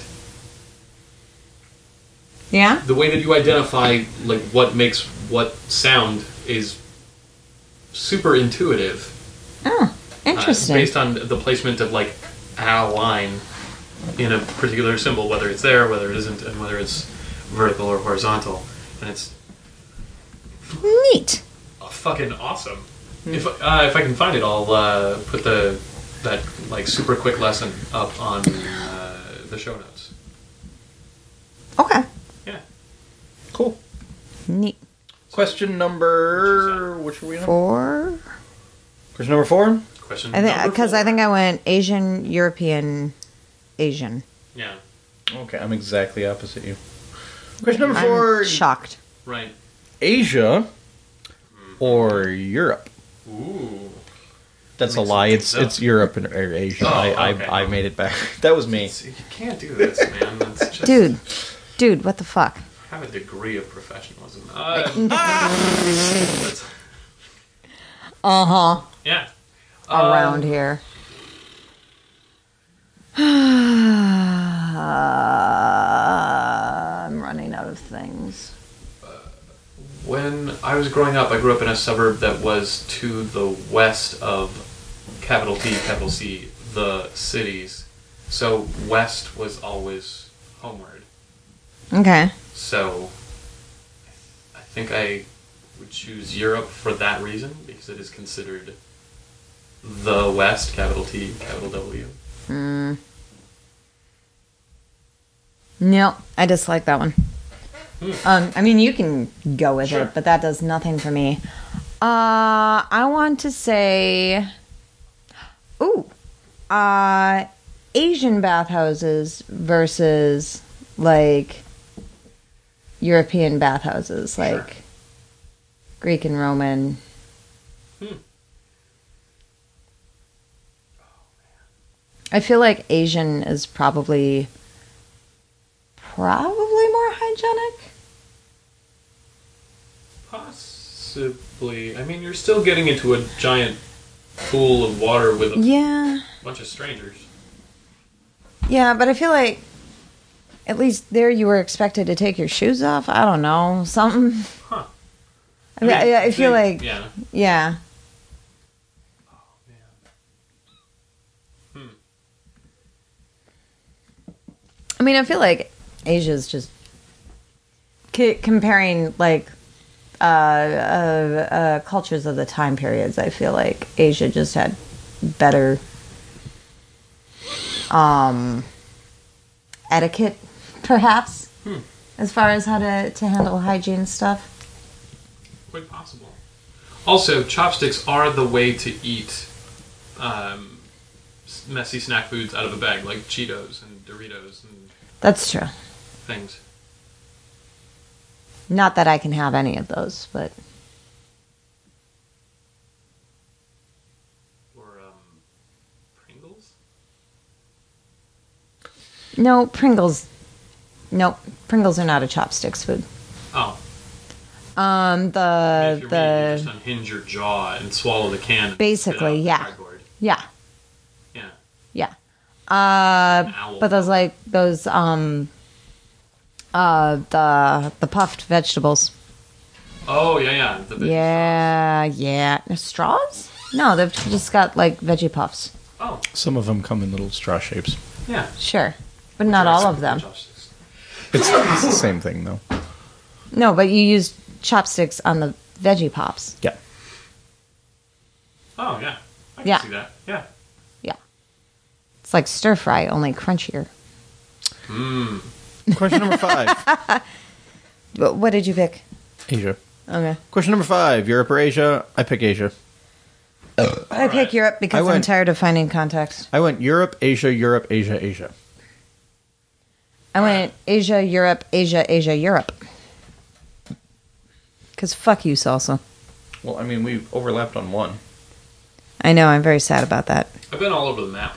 Speaker 2: Yeah.
Speaker 3: The way that you identify like what makes what sound is super intuitive.
Speaker 2: Oh,
Speaker 3: Uh,
Speaker 2: interesting.
Speaker 3: based on the placement of like a line in a particular symbol, whether it's there, whether it isn't, and whether it's vertical or horizontal, and it's
Speaker 2: Neat.
Speaker 3: uh, fucking awesome. If uh, if I can find it, I'll uh, put the that like super quick lesson up on uh, the show notes.
Speaker 2: Okay.
Speaker 3: Yeah.
Speaker 1: Cool.
Speaker 2: Neat.
Speaker 1: Question number... Which were we on?
Speaker 2: Four.
Speaker 1: Question number four?
Speaker 3: Question.
Speaker 2: I think
Speaker 3: number
Speaker 2: because I
Speaker 3: four.
Speaker 2: think I went Asian, European, Asian.
Speaker 3: Yeah.
Speaker 1: Okay, I'm exactly opposite you. Question number
Speaker 2: I'm
Speaker 1: four.
Speaker 2: shocked.
Speaker 3: Right.
Speaker 1: Asia or Europe?
Speaker 3: Ooh.
Speaker 1: That's a
Speaker 3: Mix
Speaker 1: lie.
Speaker 3: things
Speaker 1: It's
Speaker 3: up.
Speaker 1: it's Europe and or Asia.
Speaker 3: Oh,
Speaker 1: I,
Speaker 3: okay.
Speaker 1: I I made it back. That was me.
Speaker 3: It's- you can't do this, man. That's just,
Speaker 2: Dude. Dude, what the fuck?
Speaker 3: Have a degree of professionalism. Uh, that's-
Speaker 2: Uh-huh.
Speaker 3: yeah.
Speaker 2: Around
Speaker 3: Um,
Speaker 2: here. I'm running out of things.
Speaker 3: When I was growing up, I grew up in a suburb that was to the west of capital T, capital C, the cities. So west was always homeward.
Speaker 2: Okay.
Speaker 3: So I think I would choose Europe for that reason, because it is considered the west, capital T, capital W.
Speaker 2: Mm. No, I dislike that one. Um, I mean, you can go with
Speaker 3: Sure.
Speaker 2: it, but that does nothing for me. Uh, I want to say, ooh, uh, Asian bathhouses versus like European bathhouses,
Speaker 3: Sure.
Speaker 2: like Greek and Roman.
Speaker 3: Hmm.
Speaker 2: I feel like Asian is probably probably more hygienic.
Speaker 3: Possibly. I mean, you're still getting into a giant pool of water with a
Speaker 2: Yeah.
Speaker 3: bunch of strangers.
Speaker 2: Yeah, but I feel like at least there you were expected to take your shoes off. I don't know. Something.
Speaker 3: Huh.
Speaker 2: I, mean, I, I feel
Speaker 3: they-
Speaker 2: like.
Speaker 3: Yeah.
Speaker 2: Yeah.
Speaker 3: Oh, man. Hmm.
Speaker 2: I mean, I feel like Asia's just. c- comparing, like, uh, uh, uh, cultures of the time periods, I feel like Asia just had better. Um, etiquette, perhaps,
Speaker 3: Hmm.
Speaker 2: as far as how to, to handle hygiene stuff.
Speaker 3: Quite possible. Also, chopsticks are the way to eat um, s- messy snack foods out of a bag, like Cheetos and Doritos and
Speaker 2: That's true.
Speaker 3: things.
Speaker 2: Not that I can have any of those, but
Speaker 3: Or um, Pringles?
Speaker 2: No, Pringles. Nope, Pringles are not a chopsticks food.
Speaker 3: Oh.
Speaker 2: Um, the
Speaker 3: if you're mean, you just
Speaker 2: the
Speaker 3: unhinge your jaw and swallow the can. And
Speaker 2: Basically,
Speaker 3: spit out the
Speaker 2: yeah.
Speaker 3: cardboard.
Speaker 2: yeah
Speaker 3: Yeah.
Speaker 2: yeah. Uh,
Speaker 3: owl.
Speaker 2: but those like those um uh the the puffed vegetables.
Speaker 3: Oh yeah, yeah. The veggie
Speaker 2: Yeah, yeah. No, straws? No, they've just got like veggie puffs.
Speaker 3: sauce. Oh,
Speaker 1: Some of them come in little straw shapes.
Speaker 3: yeah.
Speaker 2: Sure, but not all of them.
Speaker 3: Chopsticks.
Speaker 1: It's, it's the same thing, though.
Speaker 2: No, but you use chopsticks on the veggie pops.
Speaker 1: Yeah.
Speaker 3: Oh yeah. I can
Speaker 2: Yeah.
Speaker 3: see that. Yeah.
Speaker 2: Yeah, it's like stir fry, only crunchier.
Speaker 3: Mmm.
Speaker 1: Question number five.
Speaker 2: But what did you pick?
Speaker 1: Asia.
Speaker 2: Okay,
Speaker 1: Question number five. Europe or Asia? I pick Asia.
Speaker 2: I pick Europe because
Speaker 1: I
Speaker 2: I'm
Speaker 1: went-
Speaker 2: tired of finding context.
Speaker 1: I went Europe, Asia, Europe, Asia, Asia.
Speaker 2: I went Asia, Europe, Asia, Asia, Europe. Because fuck you, salsa.
Speaker 1: Well, I mean, we overlapped on one.
Speaker 2: I know, I'm very sad about that.
Speaker 3: I've been all over the map.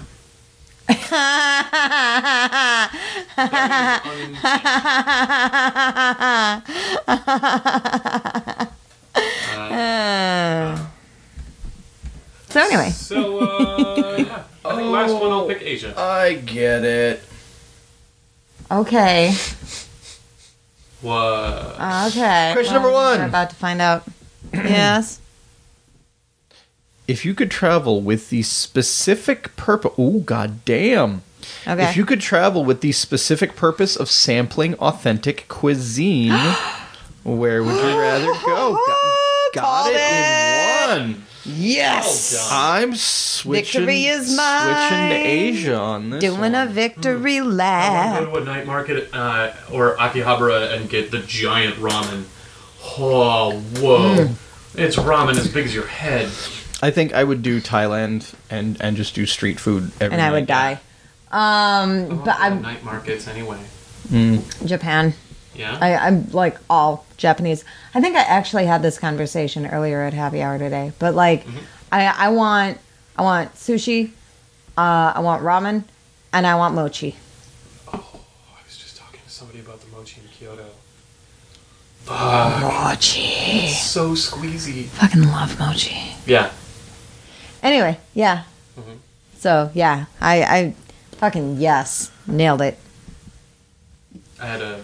Speaker 2: Uh, so anyway,
Speaker 3: So uh, yeah. I think last one I'll pick Asia.
Speaker 1: I get it.
Speaker 2: okay,
Speaker 3: What?
Speaker 2: okay.
Speaker 1: Question number
Speaker 2: Well,
Speaker 1: one.
Speaker 2: We're about to find out. Yes.
Speaker 1: If you could travel with the specific purpose... Oh, goddamn.
Speaker 2: Okay.
Speaker 1: If you could travel with the specific purpose of sampling authentic cuisine, where would you rather go? Got, got
Speaker 2: Called
Speaker 1: it,
Speaker 2: it.
Speaker 1: in one.
Speaker 2: Yes.
Speaker 3: Well
Speaker 1: I'm switching,
Speaker 2: Victory is
Speaker 1: switching
Speaker 2: mine.
Speaker 1: to Asia on this
Speaker 2: Doing
Speaker 1: one.
Speaker 2: a victory
Speaker 3: I want to
Speaker 2: lap.
Speaker 3: go to a night market uh, or Akihabara and get the giant ramen. Oh, whoa.
Speaker 2: Mm.
Speaker 3: It's ramen as big as your head.
Speaker 1: I think I would do Thailand and, and just do street food every
Speaker 2: And I would
Speaker 1: night.
Speaker 2: die. Um,
Speaker 3: I want
Speaker 2: but
Speaker 3: to go to
Speaker 2: I'm
Speaker 3: night markets anyway.
Speaker 2: Japan.
Speaker 3: Yeah?
Speaker 2: I, I'm like all Japanese. I think I actually had this conversation earlier at Happy Hour today. But like,
Speaker 3: Mm-hmm.
Speaker 2: I I want I want sushi, uh, I want ramen, and I want mochi.
Speaker 3: Oh, I was just talking to somebody about the mochi in Kyoto. Fuck.
Speaker 2: Mochi.
Speaker 3: So squeezy.
Speaker 2: Fucking love mochi.
Speaker 3: Yeah.
Speaker 2: Anyway, yeah.
Speaker 3: Mhm.
Speaker 2: So yeah, I I fucking yes, nailed it.
Speaker 3: I had a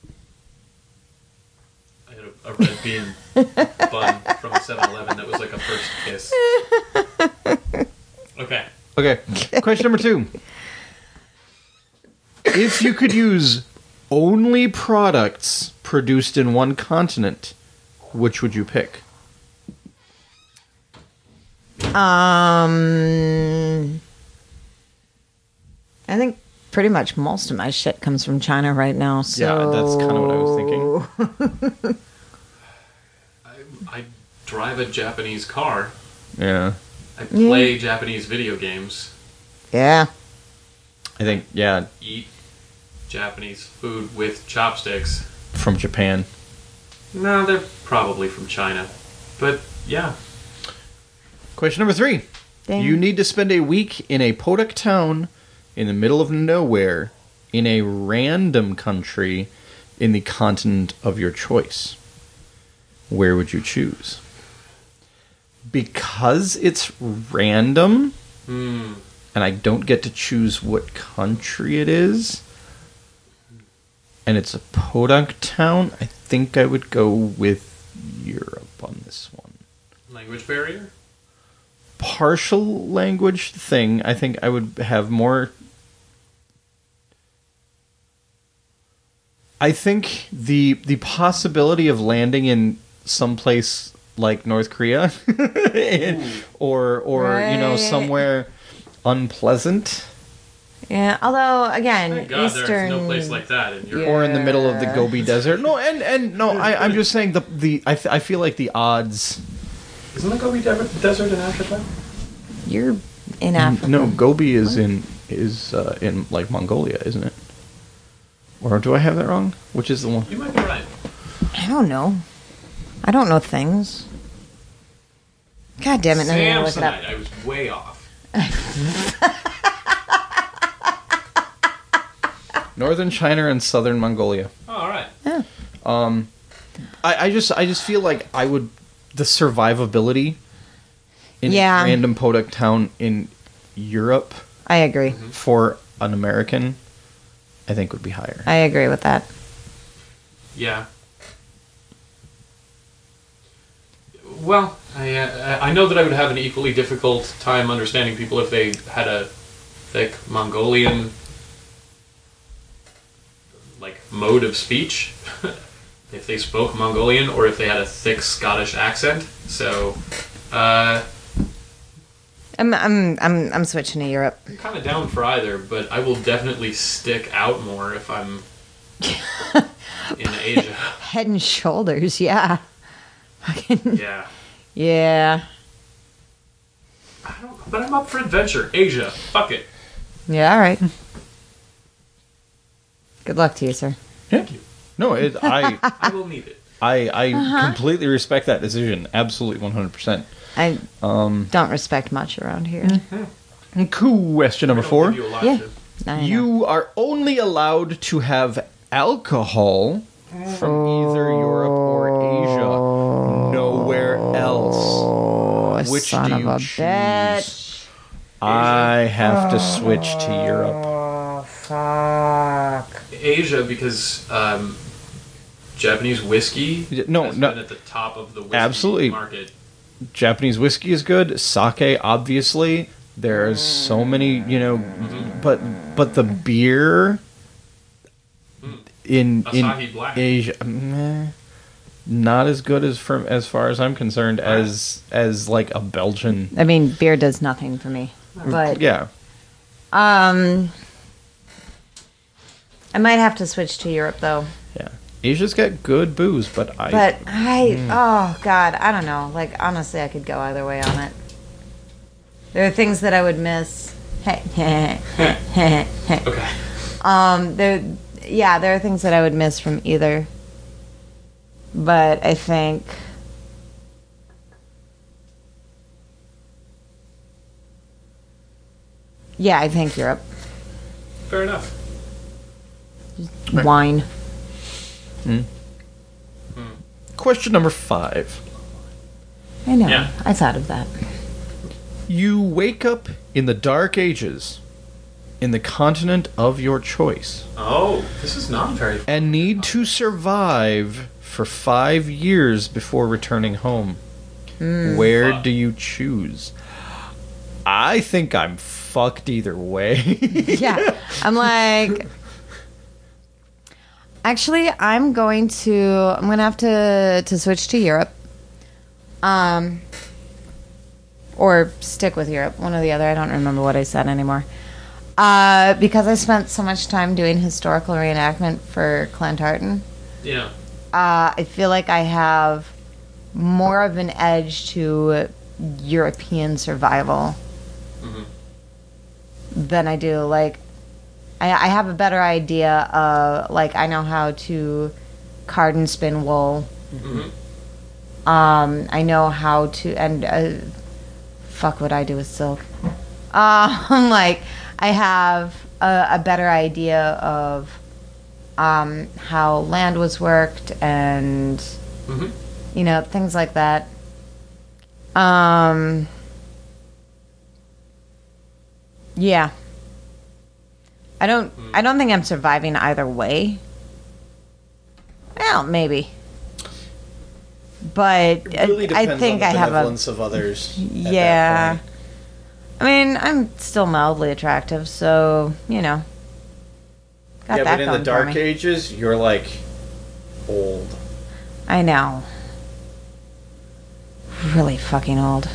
Speaker 3: I had a, a red bean bun from a seven eleven that was like a first kiss. Okay.
Speaker 1: Okay. Question number two. If you could use only products produced in one continent, which would you pick?
Speaker 2: Um, I think pretty much most of my shit comes from China right now. So
Speaker 1: Yeah, that's kinda what I was thinking.
Speaker 3: I, I drive a Japanese car.
Speaker 1: Yeah.
Speaker 3: I play Japanese video games.
Speaker 2: Yeah.
Speaker 1: I think, yeah,
Speaker 3: Eat Japanese food with chopsticks.
Speaker 1: from Japan.
Speaker 3: No, they're probably from China. But yeah.
Speaker 1: Question number three.
Speaker 2: Dang.
Speaker 1: You need to spend a week in a podunk town in the middle of nowhere in a random country in the continent of your choice. Where would you choose? Because it's random
Speaker 3: Hmm.
Speaker 1: and I don't get to choose what country it is, and it's a podunk town, I think I would go with Europe on this one.
Speaker 3: Language barrier?
Speaker 1: Partial language thing, I think I would have more. I think the the possibility of landing in someplace like North Korea or or you know
Speaker 2: Right.
Speaker 1: somewhere unpleasant
Speaker 2: Yeah. Although again,
Speaker 3: Thank God
Speaker 2: Eastern.
Speaker 3: there's no place like that in Europe.
Speaker 1: or in the middle of the
Speaker 2: Yeah.
Speaker 1: Gobi Desert. No, and and no, I I'm just saying the the I th- I feel like the odds.
Speaker 3: Isn't the Gobi De- Desert in Africa?
Speaker 2: You're in Africa.
Speaker 1: No, Gobi is in is uh, in like Mongolia, isn't it? Or do I have that wrong? Which is the one?
Speaker 3: You might be right.
Speaker 2: I don't know. I don't know things. God damn it! Now I'm gonna look it up.
Speaker 3: Samsonite, I was way off.
Speaker 1: Northern China and southern Mongolia.
Speaker 3: Oh, all right.
Speaker 1: Um, I, I just I just feel like I would the survivability in
Speaker 2: Yeah.
Speaker 1: a random podunk town in Europe
Speaker 2: I agree.
Speaker 1: for an American, I think would be higher.
Speaker 2: I agree with that.
Speaker 3: Yeah. Well, I uh, I know that I would have an equally difficult time understanding people if they had a thick Mongolian like mode of speech. If they spoke Mongolian or if they had a thick Scottish accent. So, uh,
Speaker 2: I'm I'm I'm I'm switching to Europe.
Speaker 3: I'm kind of down for either, but I will definitely stick out more if I'm in Asia.
Speaker 2: Head and shoulders, yeah. Fucking-
Speaker 3: Yeah.
Speaker 2: yeah.
Speaker 3: I don't, but I'm up for adventure. Asia. Fuck it.
Speaker 2: Yeah, all right. Good luck to you, sir.
Speaker 1: Thank you. No, it, I
Speaker 3: I will need it.
Speaker 1: I I
Speaker 2: Uh-huh.
Speaker 1: completely respect that decision. Absolutely, one hundred percent.
Speaker 2: I
Speaker 1: Um,
Speaker 2: don't respect much around here.
Speaker 1: question number
Speaker 3: I don't
Speaker 1: four.
Speaker 3: give you a lot
Speaker 2: Yeah.
Speaker 3: to-
Speaker 2: I know.
Speaker 1: You are only allowed to have alcohol from either Europe or Asia, nowhere else.
Speaker 2: Oh,
Speaker 1: Which
Speaker 2: son
Speaker 1: do
Speaker 2: of
Speaker 1: you
Speaker 2: a
Speaker 1: choose?
Speaker 2: bitch.
Speaker 1: I have to switch to Europe.
Speaker 2: Oh, fuck.
Speaker 3: Asia because um, Japanese whiskey
Speaker 1: No,
Speaker 3: has
Speaker 1: no.
Speaker 3: been at the top of the whiskey
Speaker 1: Absolutely.
Speaker 3: market.
Speaker 1: Japanese whiskey is good. Sake, obviously. There's so many, you know, but but the beer in in
Speaker 3: Asahi Black.
Speaker 1: Asia, meh, not as good as from as far as I'm concerned as as like a Belgian.
Speaker 2: I mean, beer does nothing for me. But
Speaker 1: Yeah,
Speaker 2: um I might have to switch to Europe though.
Speaker 1: yeah. Asia's got good booze, but I
Speaker 2: But I oh god, I don't know. Like honestly, I could go either way on it. There are things that I would miss.
Speaker 3: Okay.
Speaker 2: um there yeah, there are things that I would miss from either. But I think Yeah, I think Europe.
Speaker 3: Fair enough.
Speaker 2: Wine.
Speaker 1: Question number five.
Speaker 2: I know.
Speaker 3: Yeah.
Speaker 2: I thought of that.
Speaker 1: You wake up in the Dark Ages, in the continent of your choice,
Speaker 3: Oh, this is not very.
Speaker 1: and need to survive for five years before returning home. Where
Speaker 3: Fuck.
Speaker 1: do you choose? I think I'm fucked either way.
Speaker 2: Yeah. I'm like Actually, I'm going to I'm going to have to to switch to Europe. Um or stick with Europe, one or the other. I don't remember what I said anymore. Uh because I spent so much time doing historical reenactment for Clontartan.
Speaker 3: Yeah.
Speaker 2: Uh, I feel like I have more of an edge to European survival
Speaker 3: Mhm.
Speaker 2: than I do. Like, I, I have a better idea of, like, I know how to card and spin wool.
Speaker 3: Mhm.
Speaker 2: Um, I know how to, and uh, fuck what I do with silk. Um, like, I have a, a better idea of um, how land was worked and,
Speaker 3: Mhm.
Speaker 2: you know, things like that. Um, yeah. I don't. I don't think I'm surviving either way. Well, maybe. But
Speaker 1: It really
Speaker 2: I
Speaker 1: depends
Speaker 2: think
Speaker 1: on
Speaker 2: I
Speaker 1: the
Speaker 2: have a.
Speaker 1: benevolence of others. at that
Speaker 2: Yeah.
Speaker 1: point.
Speaker 2: I mean, I'm still mildly attractive, so you know. Got
Speaker 1: Yeah,
Speaker 2: that
Speaker 1: but in
Speaker 2: going
Speaker 1: the
Speaker 2: for
Speaker 1: Dark
Speaker 2: me.
Speaker 1: Ages, you're like old.
Speaker 2: I know. Really fucking old.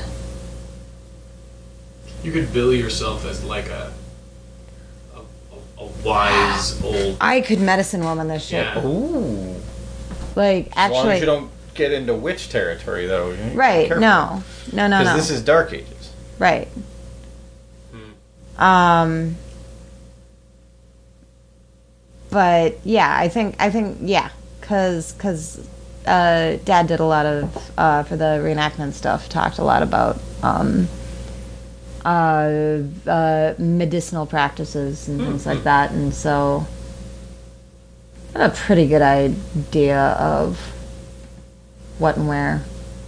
Speaker 3: You could bill yourself as like a a, a, a wise old.
Speaker 2: I could medicine woman this shit.
Speaker 3: Yeah.
Speaker 1: Ooh.
Speaker 2: Like
Speaker 1: As long as
Speaker 2: actually,
Speaker 1: you don't get into witch territory, though. you-
Speaker 2: right?
Speaker 1: careful.
Speaker 2: No, no, no,
Speaker 1: Because
Speaker 2: no.
Speaker 1: this is Dark Ages.
Speaker 2: Right.
Speaker 3: Hmm.
Speaker 2: Um. But yeah, I think I think yeah, cause cause uh, Dad did a lot of uh, for the reenactment stuff. Talked a lot about um, uh, uh, medicinal practices and things like that, and so I have a pretty good idea of what and where.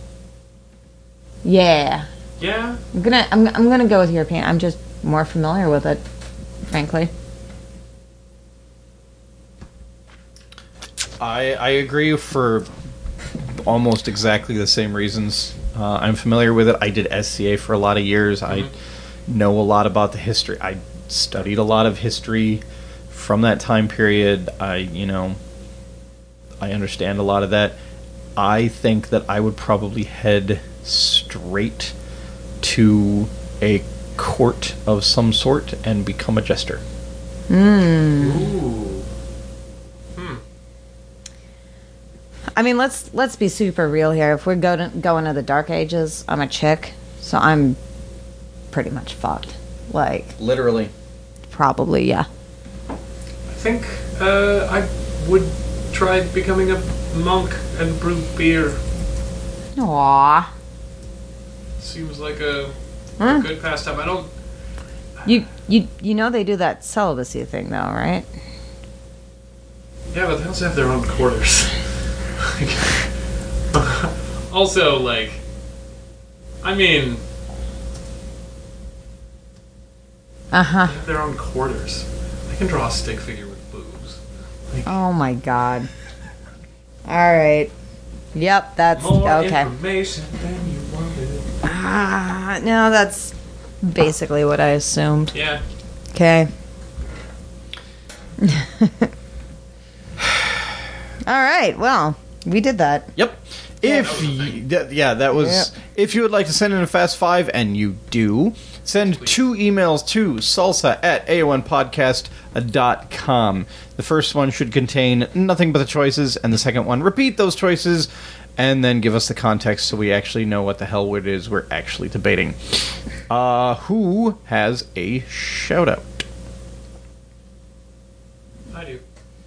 Speaker 2: Yeah,
Speaker 3: Yeah.
Speaker 2: I'm gonna I'm, I'm gonna go with European. I'm just more familiar with it, frankly.
Speaker 1: I I agree for almost exactly the same reasons. Uh, I'm familiar with it. I did S C A for a lot of years. I know a lot about the history. I studied a lot of history from that time period. I, you know, I understand a lot of that. I think that I would probably head straight to a court of some sort and become a jester.
Speaker 3: Ooh. Hmm.
Speaker 2: I mean, let's let's be super real here. If we're going going to the Dark Ages, I'm a chick, so I'm pretty much fucked. Like,
Speaker 1: Literally.
Speaker 2: probably, yeah.
Speaker 3: I think uh, I would try becoming a monk and brew beer.
Speaker 2: Aw.
Speaker 3: Seems like a,
Speaker 2: Hmm.
Speaker 3: a good pastime. I don't.
Speaker 2: You you you know they do that celibacy thing though, right?
Speaker 3: Yeah, but they also have their own quarters. Also, like, I mean,
Speaker 2: Uh huh.
Speaker 3: they have their own quarters. I can draw a stick figure with boobs. Like,
Speaker 2: Oh my god. All right. Yep, that's
Speaker 3: more
Speaker 2: okay.
Speaker 3: information than you wanted.
Speaker 2: Ah, no, that's basically what I assumed.
Speaker 3: Yeah.
Speaker 2: Okay. All right. Well, we did that.
Speaker 1: Yep. If
Speaker 3: that was a
Speaker 1: y- th- yeah, that was.
Speaker 2: Yep.
Speaker 1: If you would like to send in a Fast Five, and you do, send two emails to salsa at A O N podcast dot com. The first one should contain nothing but the choices, and the second one repeat those choices, and then give us the context so we actually know what the hell it is we're actually debating. Uh, who has a shout out?
Speaker 3: I do.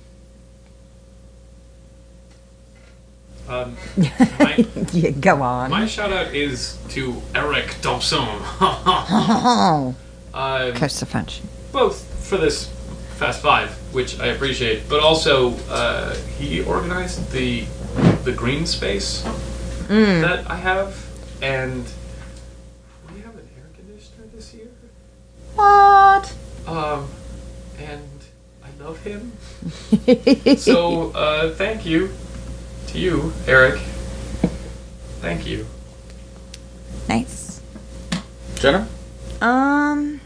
Speaker 3: Um, my,
Speaker 2: Yeah, go on.
Speaker 3: my shout out is to Eric Thompson.
Speaker 2: Oh,
Speaker 3: um,
Speaker 2: catch the French.
Speaker 3: both for this Fast Five, which I appreciate, but also uh, he organized the the green space that I have, and we have an air conditioner this year.
Speaker 2: What?
Speaker 3: Um, and I love him. So uh, thank you to you, Eric. Thank you.
Speaker 2: Nice.
Speaker 1: Jenna?
Speaker 2: Um,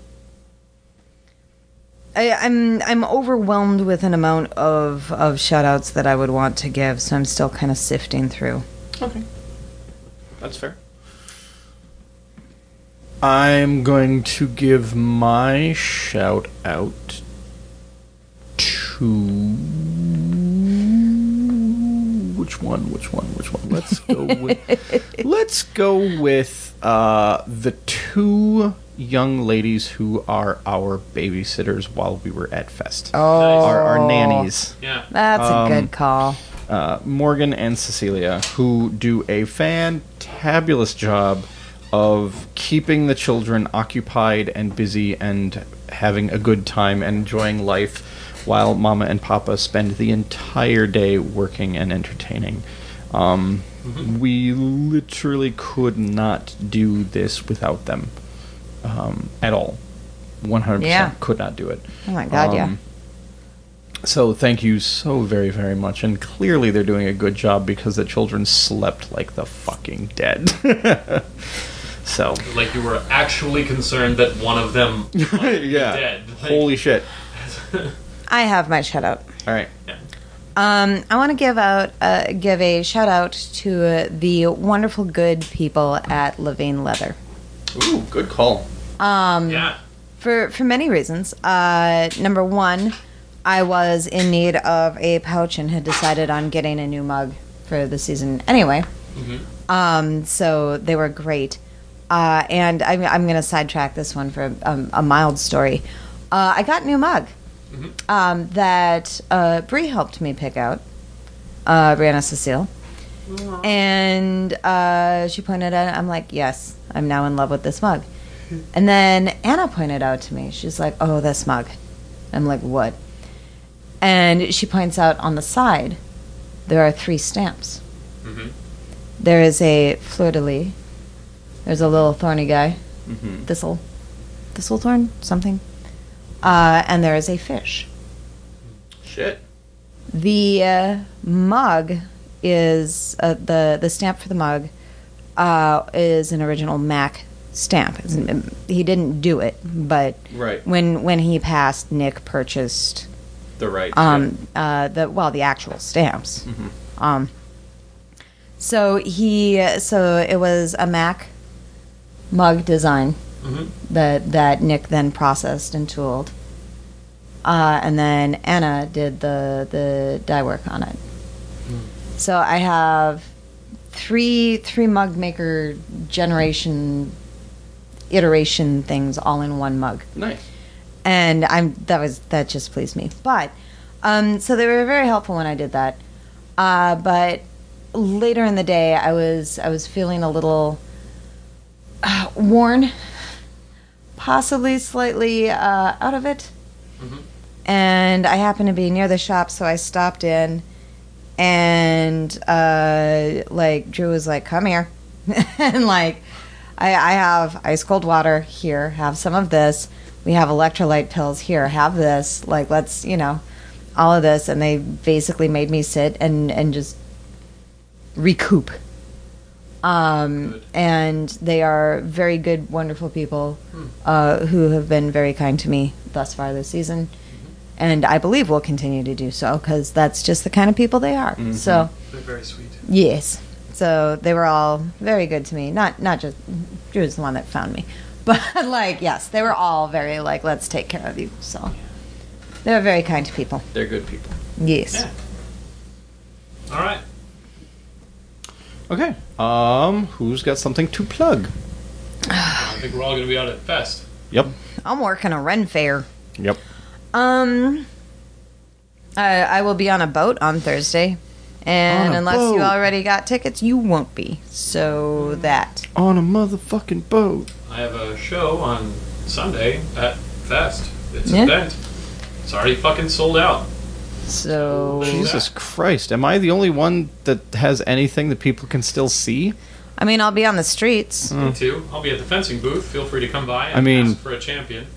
Speaker 2: I, I'm I'm overwhelmed with an amount of of shout outs that I would want to give, so I'm still kind of sifting through.
Speaker 1: Okay. That's fair. I'm going to give my shout out to which one? Which one? Which one? Let's go with let's go with uh, the two young ladies who are our babysitters while we were at Fest.
Speaker 2: Oh,
Speaker 1: Our, our nannies.
Speaker 3: Yeah.
Speaker 2: That's
Speaker 1: Um,
Speaker 2: a good call.
Speaker 1: uh, Morgan and Cecilia, who do a fantabulous job of keeping the children occupied and busy and having a good time and enjoying life while Mama and Papa spend the entire day working and entertaining. Um, we literally could not do this without them um, at all. one hundred percent
Speaker 2: Yeah.
Speaker 1: could not do it.
Speaker 2: Oh my god, yeah.
Speaker 1: Um, So thank you so very, very much. And clearly they're doing a good job because the children slept like the fucking dead. So,
Speaker 3: Like you were actually concerned that one of them might be
Speaker 1: yeah.
Speaker 3: dead. Like,
Speaker 1: Holy shit.
Speaker 2: I have my shout out.
Speaker 1: All right.
Speaker 2: Um, I want to give out uh, give a shout out to uh, the wonderful good people at Levain Leather.
Speaker 1: Ooh, good call.
Speaker 2: Um,
Speaker 3: Yeah.
Speaker 2: for for many reasons. Uh, number one, I was in need of a pouch and had decided on getting a new mug for the season anyway. Um, so they were great. Uh, and I'm, I'm going to sidetrack this one for a, a mild story. Uh, I got a new mug um, that uh, Brie helped me pick out, uh, Brianna Cecile. And uh, she pointed at it. I'm like, yes, I'm now in love with this mug. And then Anna pointed out to me, she's like, oh, this mug. I'm like, what? And she points out on the side, there are three stamps.
Speaker 3: Mm-hmm.
Speaker 2: There is a fleur-de-lis. There's a little thorny guy.
Speaker 1: Mm-hmm.
Speaker 2: Thistle. Thistlethorn? Something. Uh, and there is a fish.
Speaker 1: Shit.
Speaker 2: The uh, mug is, uh, the, the stamp for the mug uh, is an original Mac stamp. It's- He didn't do it, but
Speaker 1: Right.
Speaker 2: when when he passed, Nick purchased
Speaker 1: The right.
Speaker 2: um, uh, the well the actual stamps.
Speaker 1: Mm-hmm.
Speaker 2: Um, so he so it was a Mac mug design
Speaker 3: Mm-hmm.
Speaker 2: that that Nick then processed and tooled, uh, and then Anna did the the dye work on it. So I have three three mug maker generation iteration things all in one mug.
Speaker 1: Nice.
Speaker 2: And I'm that was that just pleased me. But um, so they were very helpful when I did that. Uh, but later in the day, I was I was feeling a little uh, worn, possibly slightly uh, out of it.
Speaker 3: Mhm.
Speaker 2: And I happened to be near the shop, so I stopped in. And uh, like Drew was like, "Come here," and like I, I have ice cold water here. Have some of this. We have electrolyte pills here. Have this. Like, let's, you know, all of this. And they basically made me sit and, and just recoup. Um,
Speaker 3: Good.
Speaker 2: and they are very good, wonderful people uh, who have been very kind to me thus far this season. And I believe will continue to do so because that's just the kind of people they are. So,
Speaker 3: They're very sweet.
Speaker 2: yes. So they were all very good to me. Not not just Drew's the one that found me, but like yes, they were all very like let's take care of you. So they were very kind people.
Speaker 1: They're good people.
Speaker 2: Yes.
Speaker 3: Yeah. All right.
Speaker 1: Okay. Um, who's got something to plug?
Speaker 3: I think we're all going to be out at Fest.
Speaker 1: Yep.
Speaker 2: I'm working a Ren fair.
Speaker 1: Yep.
Speaker 2: Um, I I will be on a boat on Thursday, and
Speaker 1: On a
Speaker 2: unless you
Speaker 1: boat.
Speaker 2: already got tickets, you won't be. So that.
Speaker 1: On a motherfucking boat.
Speaker 3: I have a show on Sunday at Fest. It's
Speaker 2: Yeah.
Speaker 3: an event. It's already fucking sold out.
Speaker 2: So
Speaker 1: Jesus Christ. Am I the only one that has anything that people can still see?
Speaker 2: I mean, I'll be on the streets.
Speaker 3: Me too. I'll be at the fencing booth. Feel free to come by and
Speaker 1: I mean-
Speaker 3: ask for a champion.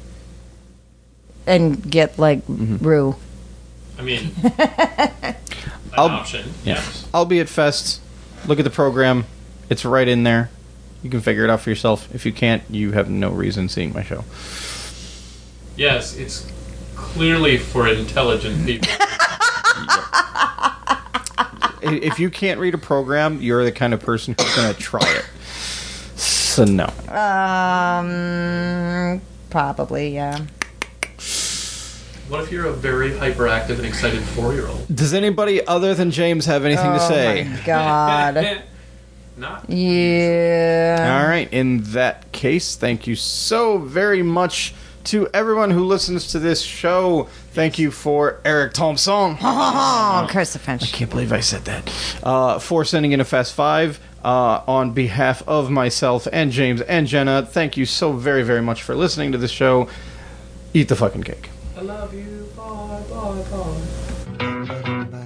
Speaker 2: And get like Rue.
Speaker 3: I mean, an
Speaker 1: I'll-
Speaker 3: option.
Speaker 1: Yeah.
Speaker 3: Yes.
Speaker 1: I'll be at Fest. Look at the program. It's right in there. You can figure it out for yourself. If you can't, you have no reason seeing my show.
Speaker 3: Yes, it's clearly for intelligent people.
Speaker 1: I- If you can't read a program, you're the kind of person who's going to try it. So, no.
Speaker 2: Um, probably, yeah.
Speaker 3: What if you're a very hyperactive and excited four-year-old?
Speaker 1: Does anybody other than James have anything to
Speaker 2: Oh
Speaker 1: say?
Speaker 2: my god.
Speaker 3: Not.
Speaker 2: Yeah.
Speaker 1: All right. In that case, thank you so very much to everyone who listens to this show. Thank you for Eric Thompson.
Speaker 2: Oh, curse the
Speaker 1: I
Speaker 2: French.
Speaker 1: can't believe I said that. Uh, for sending in a Fast Five uh, on behalf of myself and James and Jenna. Thank you so very, very much for listening to the show. Eat the fucking cake.
Speaker 3: I love you. Bye, bye, bye.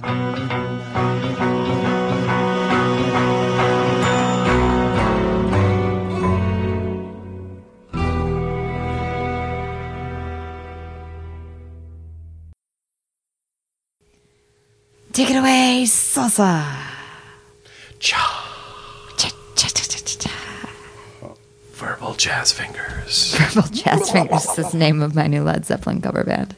Speaker 2: Take it away, salsa.
Speaker 1: Cha.
Speaker 2: Cha, cha, cha, cha, cha, cha.
Speaker 1: Verbal jazz fingers.
Speaker 2: Purple Jazz Fingers is the name of my new Led Zeppelin cover band.